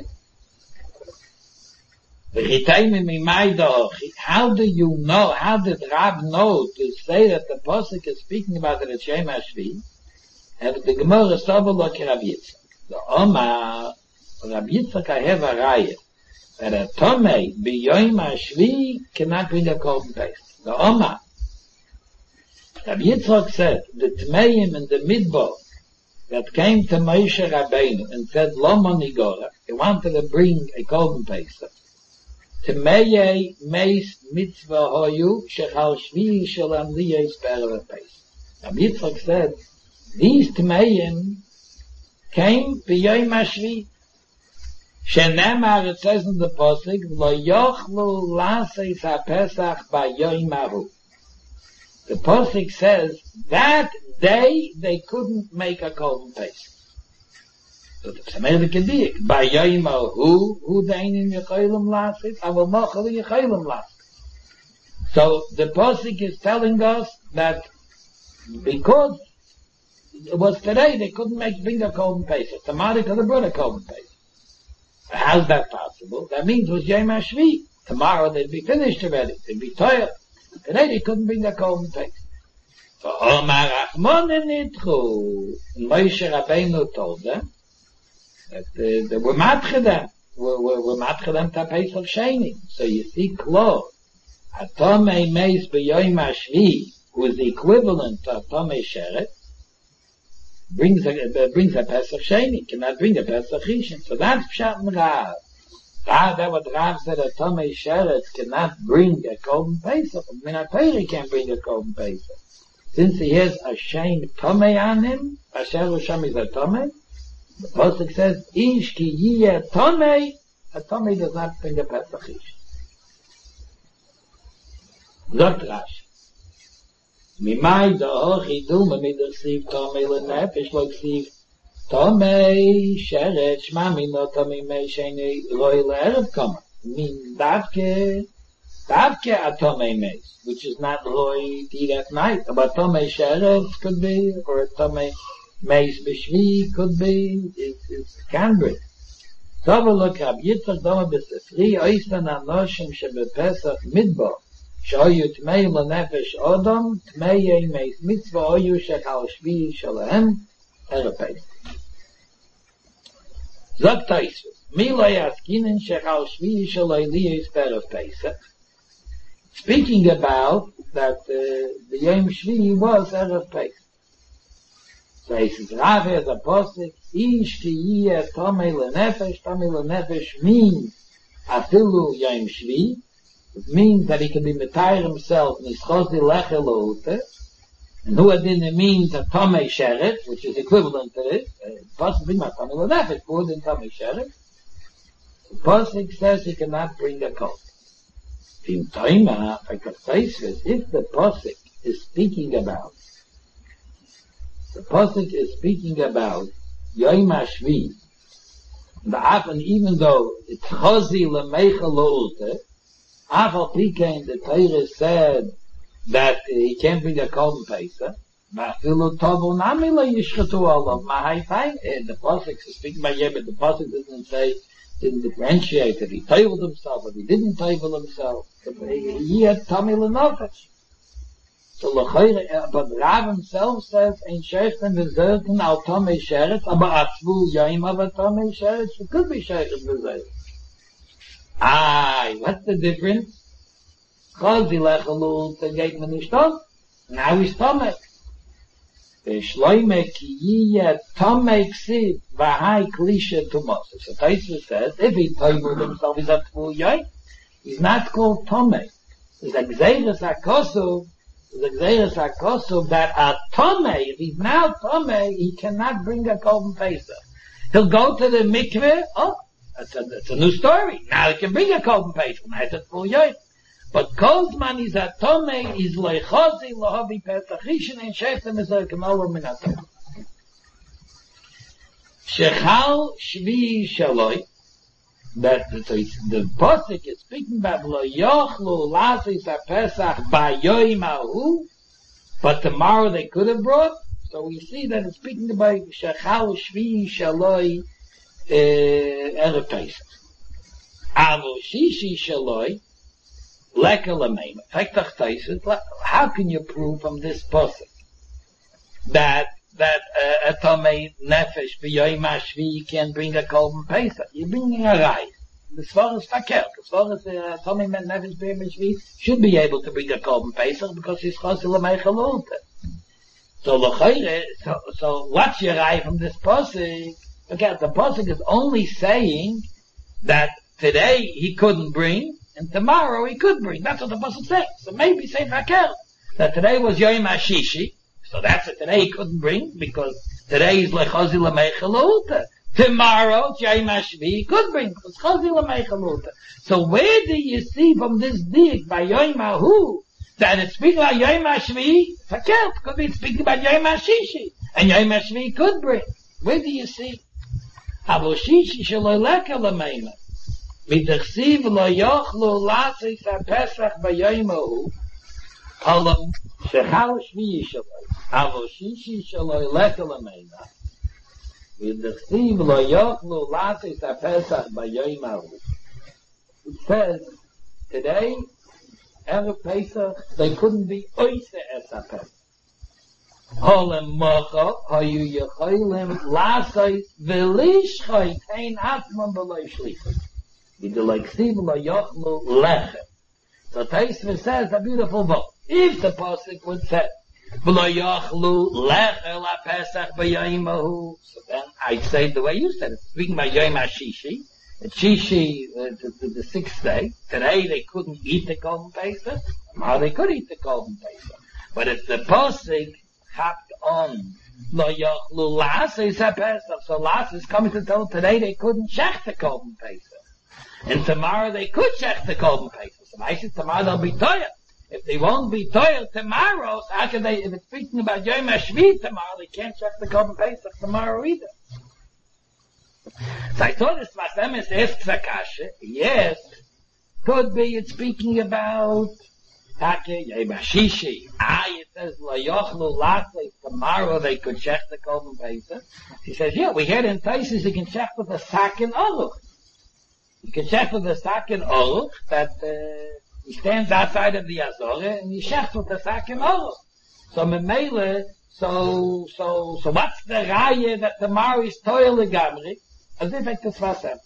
How do you know, how did Rab know to say that the Pasuk is speaking about the Shem Hashvi? And the Gemara Sobolok Rabbi Yitzchak. The Omar, Rabbi Yitzchak I have a raya, that a Tomei b'yoyim Hashvi cannot bring a korban pace. The Omar, Rabbi Yitzchak said, the Tmeim in the Midbar that came to Moshe Rabbeinu and said, Lo monigora, he wanted to bring a korban pace. Tmei meis mitzvah hoyu shechal shvi shalom liyos perev pace. Rabbi Yitzchak said, these Tmeim came b'yoyim Hashvi. Shenemar, it says in the Pasuk, lo yochlu laseis ha-pesach b'yoyim hahu. The Pasuk says, that day they couldn't make a korban pesach. So the Psamei Kedik, b'yoyim hahu, hu deinin yecholim laseis, aval mochel yecholim laseis. So the Pasuk is telling us that because it was today, they couldn't bring a korban pesach. Tomorrow could have brought a korban pesach. How's that possible? That means it was Yom HaShvi. Tomorrow they'd be finished already. They'd be tired. Today they couldn't bring a korban pesach. So Omar Achmonen Nidchu, Moshe Rabbeinu told them that they were matche them. We're matche them to Pesach Sheni. So you see, Klo, Atomei Meis B'Yom HaShvi, who is the equivalent to Atomei Sheret, brings a Pesach Sheni, cannot bring a Pesach Rishon. So that's Pshat and Rav. That what Rav said, a Tomei Sheret cannot bring a korban Pesach. Minatayri can't bring a korban Pesach. Since he has a Shein Tomei on him, Asher Rosham is a Tomei, the Pasuk says, Ish ki yiyeh Tomei, a Tomei does not bring a Pesach Rishon. Zot Rashi. Mimai da chidum mit der Siv Tomei lenefesh lo Siv Tomei sheret shmami no Tomei mei sheni roi le'erev kama. Mean davke a Tomei meis, which is not roi to eat at night. But Tomei sheret could be, or a Tomei meis b'shvi could be, it can be. Tova lo Rabbi Yitzchak doma b'sefri oistan anoshim shebepesach midbar. Shoyu Tmei L'Nefesh Odom, Tmei Meis Mitzvah Oyu Shechal Shvi Shalahem, Erepes. Zog Taisvus, Milay Askinen Shechal Shvi Shalai Liyos Perev Pesach. Speaking about that the Yom Shvi was Erev Pesach. So he says, Rav has a posik, Ish ki yiyeh Tomei L'Nefesh means Afilu Yom Shvi. It means that he can be metayr himself, nischozi lechelohute, and who adin means a Tomei Sheret, which is equivalent to it, possibly not Tomei L'Nefesh, more than Tomei Sheret. The Pasuk says he cannot bring a coat. If the Pasuk is speaking about Yom HaShvi, and even though it's chozi lemechelohute, Afal Pikein, the Torah said that he can't bring a korban pesach. The Pasuk is speaking by Yeh, but the Pasuk didn't differentiate if he toiveled himself, if he didn't toivel himself. He had Tomei L'Nefesh. So but Rav himself says, "Ein Shechten v'zerten al Tomei Sheret, aber atzvu yoim av Tomei Sheret, it could be Shechten v'zerten." What's the difference? Chozi lechelul tegeit man nicht on. Now he's Tomei. V'shloime ki yiyeh Tomei ksiv v'hai klisha tumos. So Taisva says, if he toiveled himself, he's a full yoim. He's not called Tomei. He's a gzeiras hakosov. That a Tomei, if he's now Tomei, he cannot bring a korban pesach. He'll go to the mikveh. It's a new story. Now he can bring a korban pesach. Now it's a full yoim. But Kozman is a Tomei, is leichozi lohavi pesach rishon and sheftem is a k'molam min haTorah. Shechal Shvi Shaloi, that the Pasuk is speaking about Lo Yochlu Lasis HaPesach Bayoim Ahu, but tomorrow they could have brought. So we see that it's speaking about Shechal Shvi Shaloi Erev Pesach. Avo Shishi Shaloi Leka Lameima. How can you prove from this Pasuk that a Tomei Nefesh B'Yoyim HaShvi can bring a Korban Pesach? You're bringing a Rai. As far as Takel, as far as Tomei Nefesh B'Yoyim HaShvi should be able to bring a Korban Pesach because he's Chosel L'Meichel Ulta. So what's your Rai from this Pasuk? Okay, the Pasuk is only saying that today he couldn't bring and tomorrow he could bring. That's what the Pasuk says. So maybe say Takel that today was Yom HaShishi. So that's it. Today he couldn't bring because today is lechazi l'meichaluta. Tomorrow, Yom HaShvi, he could bring because chazi l'meichaluta. So where do you see from this dig by Yom HaHu that it's speaking about Yom HaShvi? Fakert, could be speaking about Yom HaShishi, and Yom HaShvi could bring. Where do you see? Avo shishi shelo leka l'meima. Midachsiv lo yochlu lasis HaPesach b'Yom HaHu. Olam shechal shvi shaloi. Avo shishi shaloi leka l'meina. V'dechsiv lo yochlu lasis HaPesach b'Yom HaHu. It says, today, Erev Pesach, they couldn't be oise es HaPesach. Olam mocha, hayu yecholim lasis v'lishchoi tein atman b'loi shlichus. V'dechsiv lo yochlu lechem. So Taisva says a beautiful book. If the Pasuk would say, V'lo yochlu lechel ha-pesach b'yom hahu, so then I'd say the way you said it, speaking about Yom HaShishi, Shishi, the sixth day, today they couldn't eat the Korban Pesach, tomorrow they could eat the Korban Pesach. But if the Pasuk hopped on, Lo yochlu lasis ha-pesach, so las is coming to tell today they couldn't check the Korban Pesach. And tomorrow they could check the Korban Pesach. So I said tomorrow they'll be tired. If they won't be tired tomorrow, so how can they, if it's speaking about Yom HaShvi tomorrow, they can't check the Korban Pesach tomorrow either. So I thought this Masemes asks Akasha, yes, could be it's speaking about Yom HaShishi. It says, Lo yochlu lasis, tomorrow they could check the Korban Pesach. He says, yeah, we heard in Taisus you can check with a sack and oruch. You can check with the sack and oruch that he stands outside of the Azorah and he checks with the sack and oruch. So Memele, so what's the raya that tomorrow is toil legamri? As if it is wasem.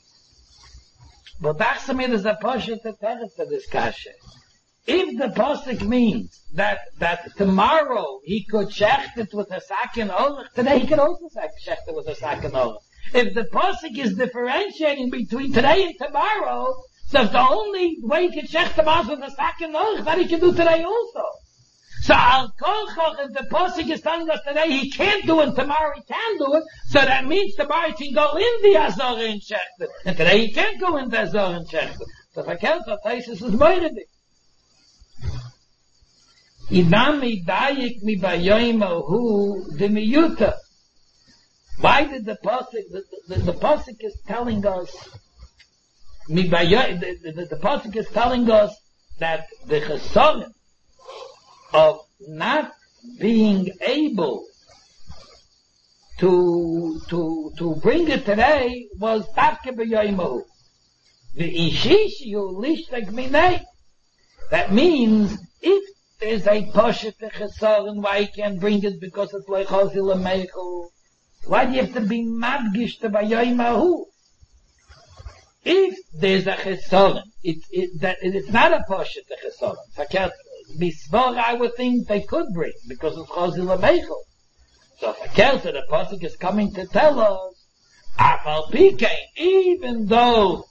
But Dachsamir is a portion to tell us to this kasha. If the pasuk means that tomorrow he could check it with a sack and oruch, today he can also check it with a sack and oruch. If the pasuk is differentiating between today and tomorrow, so the only way he can check tomorrow with a sack and oruch, that he can do today also. So al kolchach, if the pasuk is telling us today he can't do it, tomorrow he can do it, so that means tomorrow he can go in the Azorah and check it, and today he can't go in the Azorah and check it. So if I can't, so Taisus is moiridik. Idami dayik mi bayoim ahu de miyuta. Why did the pasuk is telling us the pasuk is telling us that the chesaron of not being able to bring it today was dafke b'yoimahu. The ishishu lishtek minei. That means if there's a poshet chesaron, why he can't bring it because it's like chazil meichel. Why do you have to be madgish to b'yoimahu? If there's a chesaron, it's not a poshet chesaron. Fakert bisvor, I would think they could bring because it's chazil meichel. So fakert, the pasuk is coming to tell us, afal pikein, even though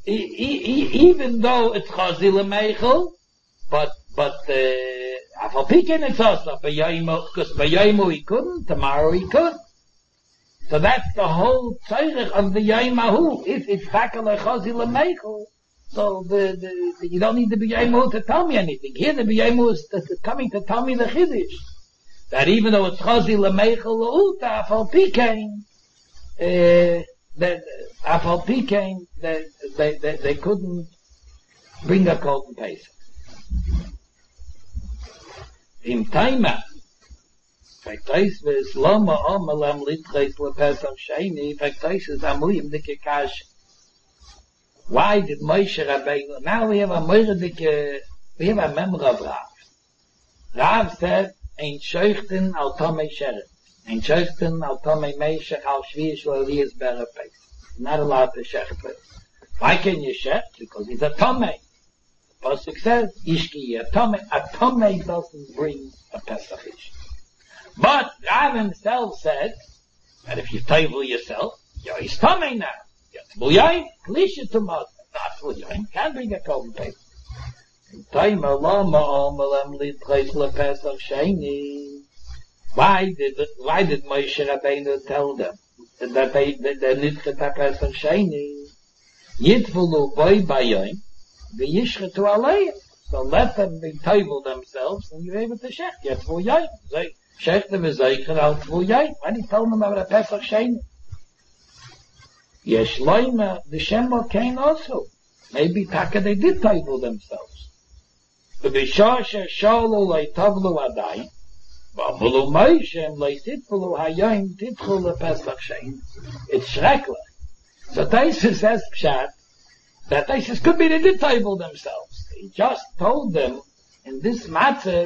it's chazil meichel, but afal pikein it's also because b'yoimu he couldn't, tomorrow he could. So that's the whole tzorech of the Yom HaHu. If it's takal chazil meichel, so you don't need the B'yoimu to tell me anything. Here the B'yoimu is coming to tell me the chiddush that even though it's chazil meichel u'uta afal pikein, they couldn't bring a Korban Pesach. Im Taima, Faktais ves lama amalam litreis lepesach sheni, Faktais is amlim dike kash. Why did Moshe Rabbeinu, now we have a memory of Rav. Rav said, Ein Sheuchten al Tomei Sheret. Ein Sheuchten al Tomei Meshach al Shvish lo Elias Bera Pesach. Not allowed to shech it. Why can you shech? Because he's a Tomei. The Pasuk says, Ishki a Tomei. A Tomei doesn't bring a Pesach ish. But Rav himself said, that if you table yourself, you're his Tomei now. Yain, Klisha Tumat, not Yain, can't bring a Korban Pesach. Time Lama Omalam Litreis LePesach Sheni. Why did Moshe Rabbeinu tell them that they Nitchet HaPesach Sheni? Yitvulu Boy Bayoim, V'yishchetu Aleim. So let them be table themselves and you're able to shech. Yetvu Yain. Shech them is Zeichen al Tvu Yain. Why did he tell them about a Pesach Sheni? Yesh loima, the Shemot came also. Maybe Taka they did table themselves. But the Shosha Sholu Leitavlu Adai, Vamulu Meishem Leititfulu Hayim Titchul LePesach Shein. It's schrecklich. So Taisus says Pshat, that Taisus could be they did table themselves. He just told them in this matzah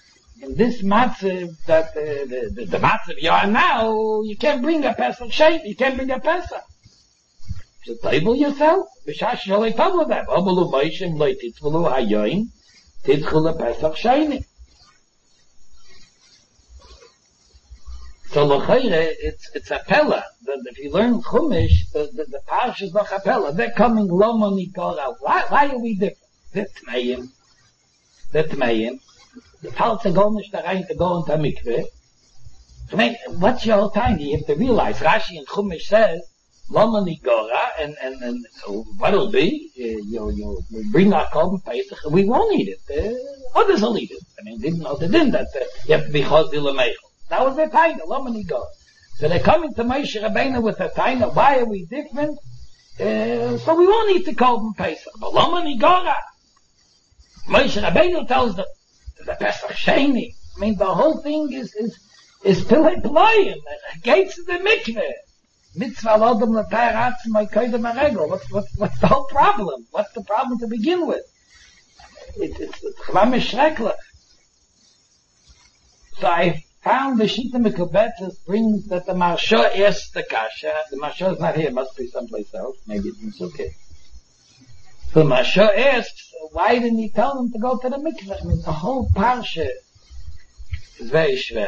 that the matzah you are now, you can't bring a Pesach Shein, you can't bring a Pesach. So table yourself. B'shash shalei table them. Amalu Meishem Leititfulu Hayim Titchul LePesach Shein. So l'chayre, it's a pella. If you learn Chumash, the parsha is noch a pella. They're coming Loma Nikora. Why are we different? The Tmeim. The Talza go nicht da rein to go into a mikveh. I mean, what's your whole time? You have to realize, Rashi in Chumash says, Loma Nigora, and so what'll be? You bring our Korban Pesach, we won't eat it. Others will eat it. I mean, they didn't that you have to be Chosdi L'Meichel. That was their taina, Loma Nigora. So they're coming to Moshe Rabbeinu with a taina. Why are we different? So we won't eat the Korban Pesach. But Loma Nigora. Moshe Rabbeinu tells them, the Pesach Sheni. I mean, the whole thing is Pilei Ployim. Gates of the mikveh. Mitzvah Lodom L'Tayr Atzim Ma'ikoydem Ha'regel. What's the whole problem? What's the problem to begin with? It's Chlamish Shreklach. So I found the Shita Mekubetzes brings that the Marsha asked the Kasha. The Marsha is not here, it must be someplace else. Maybe it's okay. So the Marsha asks, why didn't he tell them to go to the mikveh? I mean, the whole parsha is very schwer.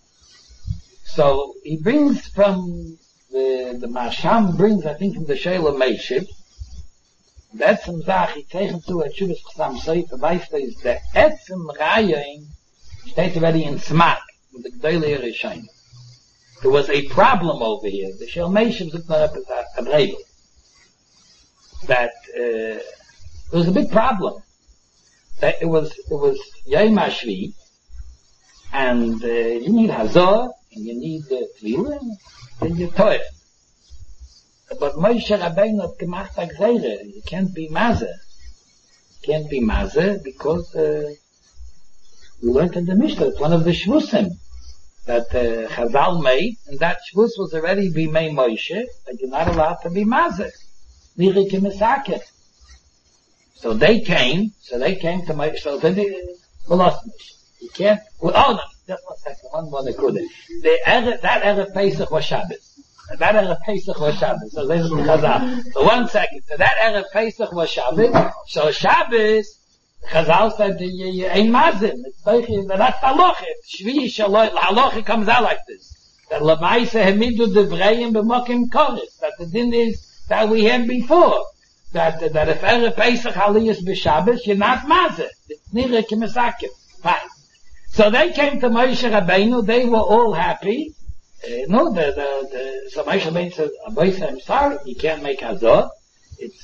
So he brings from the Marsham brings, I think, from the Sheila Meishib. That's some Zach, he taken to a Chuvas Chasam Seif, weißt is the Etzem Rayin, steht already in Smak, with the Gdele Rishain. There was a problem over here. The Sheila Meishib took that up as a Rebel. That, there was a big problem. That it was Yom HaShvi, and you need Hazor, and you need Tefillah, and you're tough. But Moshe Rabbeinu hat gemacht a Gzeire. You can't be Mazer. You can't be Mazer because we learned in the Mishnah, it's one of the Shvusim that Chazal made, and that Shvus was already Bimei Moshe, that you're not allowed to be Mazer. Nirike Mesakeh. So they came to Moshe, so they lost Moshe. You can't, no, just 1 second, one more Nekudah. That Erev Pesach was Shabbos. That Erev Pesach was Shabbos. So listen to Chazal. So 1 second. So that Erev Pesach was Shabbos. So Shabbos, Chazal said, you ain't mazim. That's halacha. Shvi shaloi, halacha comes out like this. That Lamaisa hemidu devreim b'mokim koris. That the din is that we had before. That if Erev Pesach haliyas b'Shabbos, you're not mazim. It's nireh k'mesakim. Fine. So they came to Moshe Rabbeinu, they were all happy. So Moshe Rabbeinu said, Moshe, I'm sorry, you can't make Hazor. It's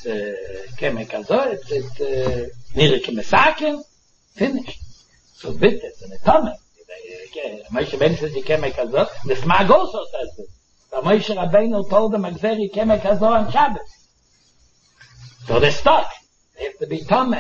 Nireh K'Mesakim. Finished. So bitter, it's an atomic. Moshe Rabbeinu says you can't make Hazor. The Smag also says this. So Moshe Rabbeinu told them, Agzeri Kemek Hazor on Shabbos. So they're stuck. They have to be Tomei.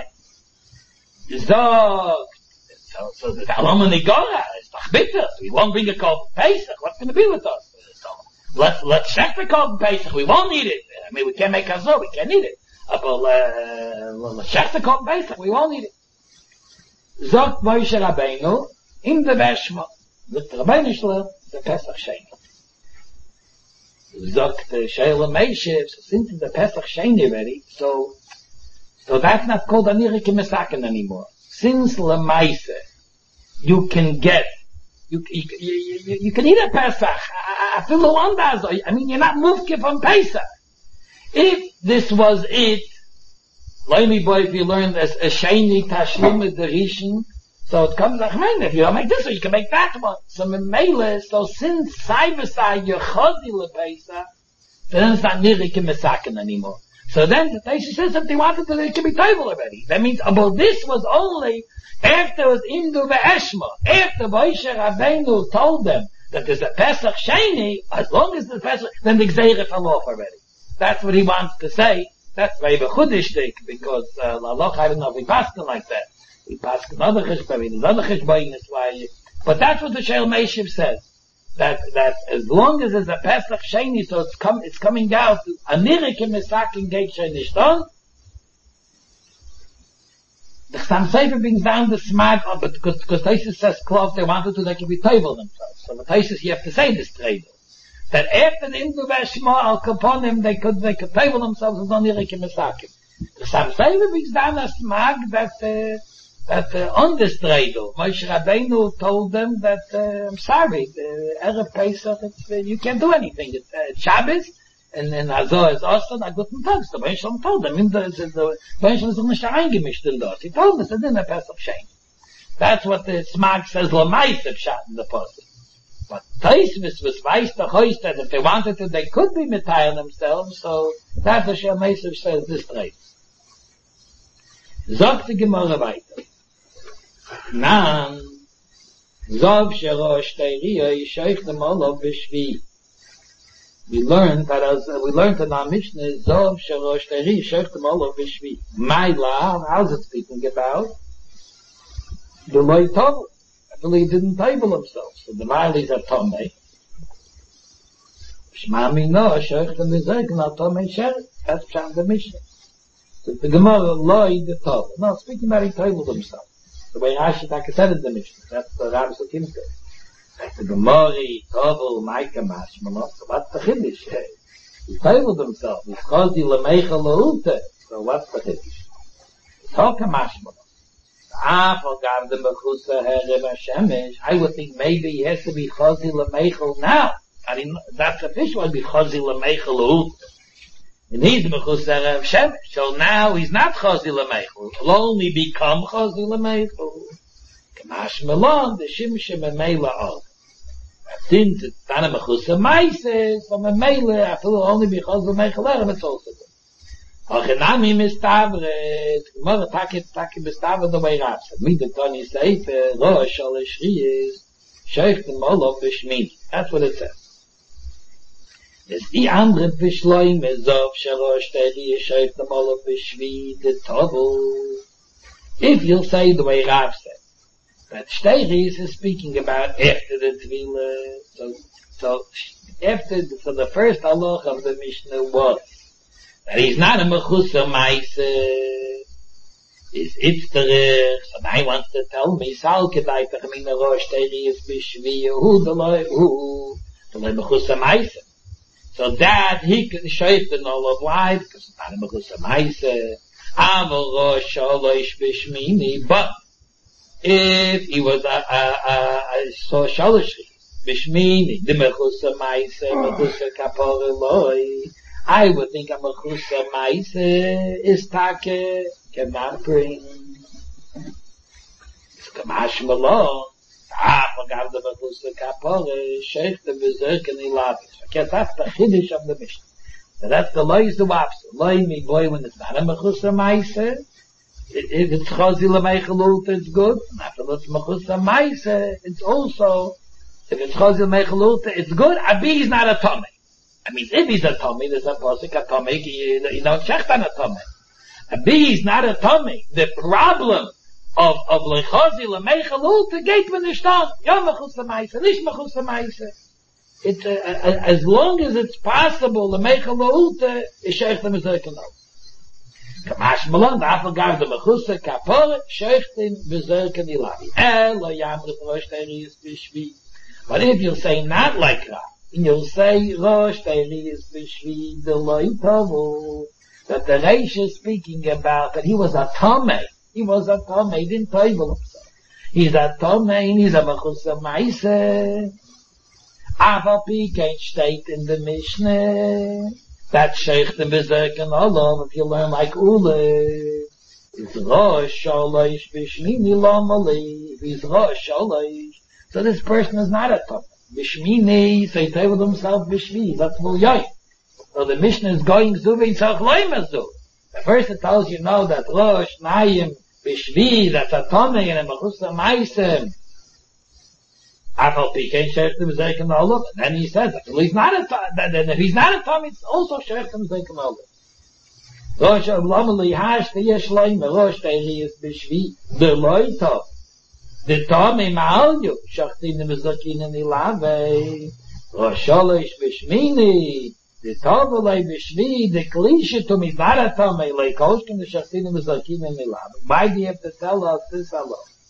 So the Alama Nigora is doch bitter. We won't bring a Korban Pesach. What's going to be with us? So let's check the Korban Pesach. We won't need it. I mean, we can't make Hazor. We can't need it. But let's check the Korban Pesach. We won't need it. Zogt Moshe Rabbeinu in the Veshma. With the Rabbeinu Shlem, the Pesach Sheni. Zogt Sheila Meishiv, so since the Pesach Sheni already, so that's not called Anirike Mesaken anymore. Since Lemaise, you can get, you can eat a Pesach. I feel the one does. I mean, you're not mufke from Pesach. If this was it, Loimi boy, if you learn as a Sheni Tashlum is the Rishon, so it comes like, man, if you don't make this one, you can make that one. So Memele, so since side by side you're Chazi LePesach, then it's not Nirike Mesaken anymore. So then the Taisha says if they wanted to, they can be table already. That means, but this was only after it was Indu Ve'eshma. After Moshe Rabbeinu told them that there's a Pesach Sheni, as long as the Pesach, then the Gzeira fell off already. That's what he wants to say. That's very Bechudishtik, because, Laloch, I don't know if we passed it like that. We passed another Cheshbon, there's other Cheshbon, that's why, but that's what the Sheil Meishiv says. That as long as there's a Pesach Sheni, so it's coming out, Anirike Mesaken Geit Shenishton, the Chassam Sofer brings down the smag, but because Taisus says close, they wanted to, they can be table themselves. So the Taisus, you have to say this table. That after the Indu Veshma Al Kaponim, they could table themselves as Anirike Mesaken. The Chassam Sofer brings down the smag that on this dreidel, Moshe Rabbeinu told them that, I'm sorry, Erev Pesach, you can't do anything. It's Shabbos, and Azor is Osten, a guten Tag. So Moshe Rabbeinu told them, the Moshe is nicht reingemischt in dort. He told us, it's in the Pesach Sheni. That's what the Smag says, L'maisa Pshat in the Pesach. But Taisvis was weiß doch heust that if they wanted to, they could be mitayel themselves, so that's what Sheil Meishiv says this dreidel. Sagt die Gemara weiter. Nan, Zov Sherosh Teiriya Yishaych Nemolov B'Shvi. We learned in our Mishnah, Zov Sherosh Teiriya Yishaych Nemolov B'Shvi. Maila, how's it speaking about? The Loi Tov. I believe didn't table themselves. So the Mailis are Tomei. Shma Mino, Yishaych Nemizek, not Tomei Sherek. That's Pshat the Mishnah. So the Gemara, Loi the Tov. No, speaking about he tabled themselves. The way Rashi Taka said in the Mishnah. That's the Rabbi Sotim said. Like the Gemara, Tovel, Maika, Mashmalot. So what's the Chiddush? He tabled himself. He's Chazi L'meicha L'ulte. So what's the Chiddush? Toka Mashmalot. I would think maybe he has to be Chazi L'meichel now. I mean, that's official would be Chazi L'meichel L'ulte. And he's Mechusar of Shemesh. So now he's not Chazi L'meichel. He'll only become Chazi L'meichel. Kamash Melon, the Shimshim and Mela of. Since it's not a Mechusar Meises, from a Mela, I feel it'll only be Chazi L'meichel, it's also good. Hachenami Mistavret, Gemara Taki Mistavret the way Rav said. Mit the Tani Seifer, Rosh Al-Eshriyes, Sheikh the Molov B'Shmini. That's what it says. There's the andere Bishloim Ezov Sherosh Teiriya Yishaych Nemolov B'Shvi the Tovel. If you'll say the way Rav said, that Shteiris is speaking about after the Tvila, so the first halach of the Mishnah was that he's not a Mechusa Maise, is Itzterich, so now he wants to tell me, Sal Kedai Tachmina Rosh Teiriya B'Shvi, the Loi Mechusa Maise. So that he could show the null of life, because it's not a Mechusa Maise, Aval Rosh Shalosh B'Shmini, but if he was so Shalosh B'Shmini, the Mechusa Maise, Mechusa Kapore Loi, I would think a Mechusa Maise is Take, cannot bring. It's Kamash Malon. Forgot the Mechusa Kapore, Sheikh the Bezerk and Ilavis. Okay, that's the Chiddush of the Mishnah. So that's the Loi is the Wapsa. Loi me boy when it's not a Mechusa Maise. If it's Chazi L'meichel it's good. After it's Mechusa Maise, it's also, if it's Chazi L'meichel it's good. Abi is not a Tomei. I mean, if he's a tummy, there's a posik, a tummy, you don't check on a tummy. A B is not a tummy. The problem of lechazi lemechalul to gate when it's done. Yom mechus lemaisa, lish mechus lemaisa. It's as long as it's possible lemechalul to sheich the mezaikanol. Kamash malon dafel gav the mechus kapor sheich the mezaikanilai. Elo yamrit rosh teris b'shvi. But if you say not like that, and you'll say rosh teris b'shvi the loy tavo. That the Reish is speaking about that he was a Tomei. He was a Tomei, he didn't table himself. He's a Tomei, and he's a Mechusa Maise. Avapi can't state in the Mishnah that Sheikh the Bezek and Olav, if you learn like Ule, is Rosh Sholosh Bishmini Lomali. If he's Rosh Sholosh, so this person is not a Tomei. Bishmini, so he tabled himself Bishmi, that's Mulyoy. So the Mishnah is going Zuvi Tzach Loimazu. The first it tells you know that Rosh, Naim, Bishvi, that's a Tomei, and a Mechusa Maisem. Afal Pikein Shechtem Zeiken Olav. And then he says, well, he's not a Tomei, then if he's not a Tomei, it's also Shechtem Zeiken Olav. Rosh Ablamali Hash, the Yesh Loima, Rosh Teiri is Bishvi, the Loitov. The Tomei Ma'alyu, Shechtem Zeiken Ilave. Rosh Sholosh Bishmini, the Tovalei Bishvi, the Klisha to me, Baratome, like Koshkin, the Shachtinim, the Zakim, and Milam. Why do you have to tell us this alone?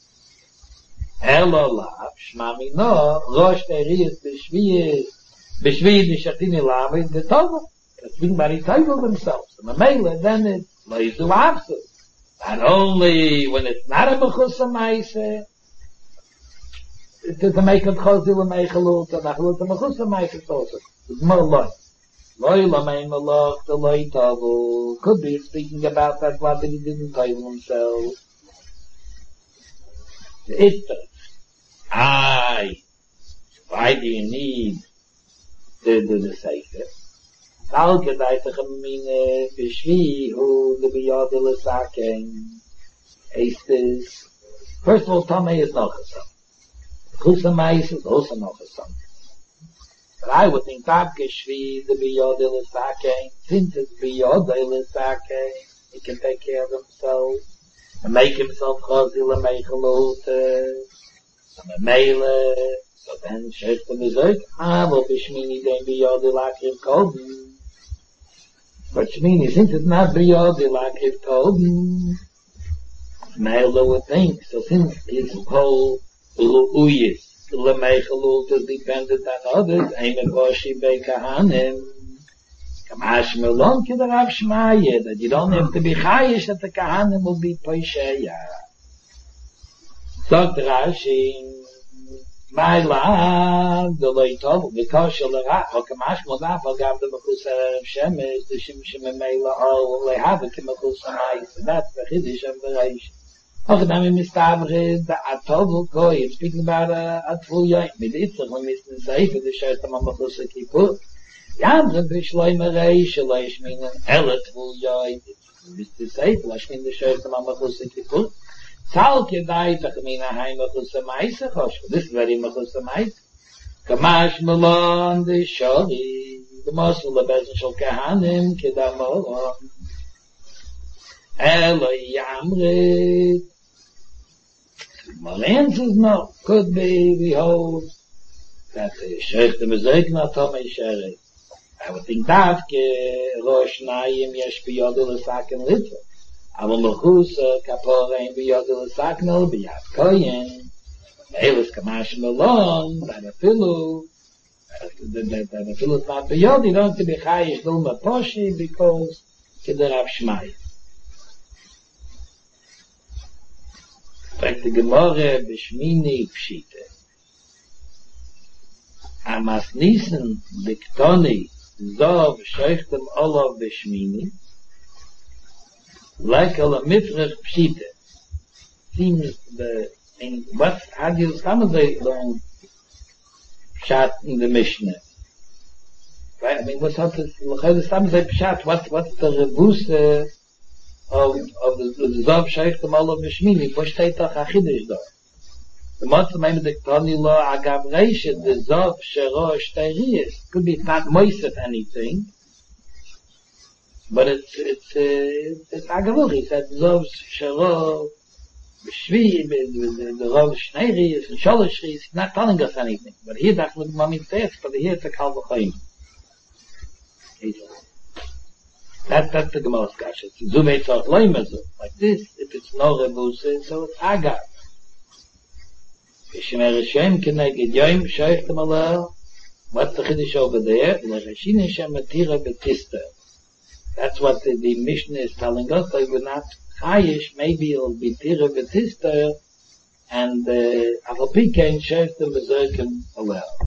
Elo Lav, Shmami no, Rosh Teirias Bishvi, the Shachtinim, Milam, the Toval. That's being very Toval themselves. And the Mele, then it lays the Wavsu. Not only when it's not a Mechusa Maise, to make it Chozil and Mechalul, to Mechalul, to Mechusa Maise, it's also. It's more light. Loy lamein malach the loy tavu. Could be speaking about that what he didn't tell himself. Why do you need the Sefer? Al gedayt gemine bishvi hu the biyad lesaken. First of all, Tomei is noch a son. Chusamais is also noch a son. But I would think Tabke Shvi, the Biyod Elisake, since it's Biyod Elisake, he can take care of himself, and make himself Chazil and Mechalot, and a Mele, so then Sheikh the Mizuk, well, Bishmini then Biyod Elakriv Koden. But Shmini, since it's not Biyod Elakriv Koden, Mele would think, so since his whole Uyis, Lemechalul is dependent on others, Eimen Roshi Bekahanim. Kamash Melon Kidarav Shmaya, that you don't have to be chayish that the Kahanim will be Poisheya. Dr. Rashi, my love, the Leitov, because Shalera, or Kamash Melon, or Gav the Mechus Shemesh, the Shim Mela, or Lehavik Mechus Shemesh, and that's the Chiddush of the Reish. The Atov Goy, speaking about a Tvul Yoy, with Itzach, when Mr. Sefer, the Shaitam Amachus Kippur. Yamre Bishloime Reish, Leish Minen, Ela Tvul Yoy, Mr. Sefer, Lashmin, the Shaitam Amachus Kippur. Tal Kedai, Tachmina Haim Machus Maisa, this is very Machus Maisa. Kamash Malon, the Shori, the Mosul, the Bezin Shal Kahanim, Kedamolon. Ela Yamre. Malin says no, could be, we hold, that the Sheikh the Mezek not Tomei Sherei. I would think that, Rosh Naim Yesh Biyod Lesaken Litva. Aval Mechus Kaporein Biyod Lesaken Biyad Koyen. Elis Kamash Malon, that a Filu, that a Filu is not Biyod, you don't have to be Chayish Dulma Poshi, because Kederav Shmai. Fragt die Gemorre Bishmini Pshite. Amas Nissen Biktoni Zov Sheichtem Olav Bishmini like a Mitrach Pshite. Seems how do you some of the long Pshat in the Mishnah? Right? I mean, what's the Pshat? What's the Rebus of the Zav Sheikh the Malav Mishmini, wo steht doch a Chiddush da? The most maybe the Tony law agav reisha the zov sherosh teiriyis could be not moist of anything, but it's agavuch. He said zov sherosh b'shvi the rov shneiris and sholosh ris. He's not telling us anything, but here that's what Mami says. But here it's a kal v'chayim. That's the Gemara's kasha. Zumei tzarich lo yimazu. Like this, if it's no rebusa, so it's agav. Yishmer Hashem keneged Yom Shoychtem Aleh. What's the Chiddush over there? L'Rashin Hashem Matira B'Tista. That's what the Mishnah is telling us. They were not chayish. Maybe it'll be Tira B'Tista, and Avol Pikein Shoychtem B'Zorkim Aleh.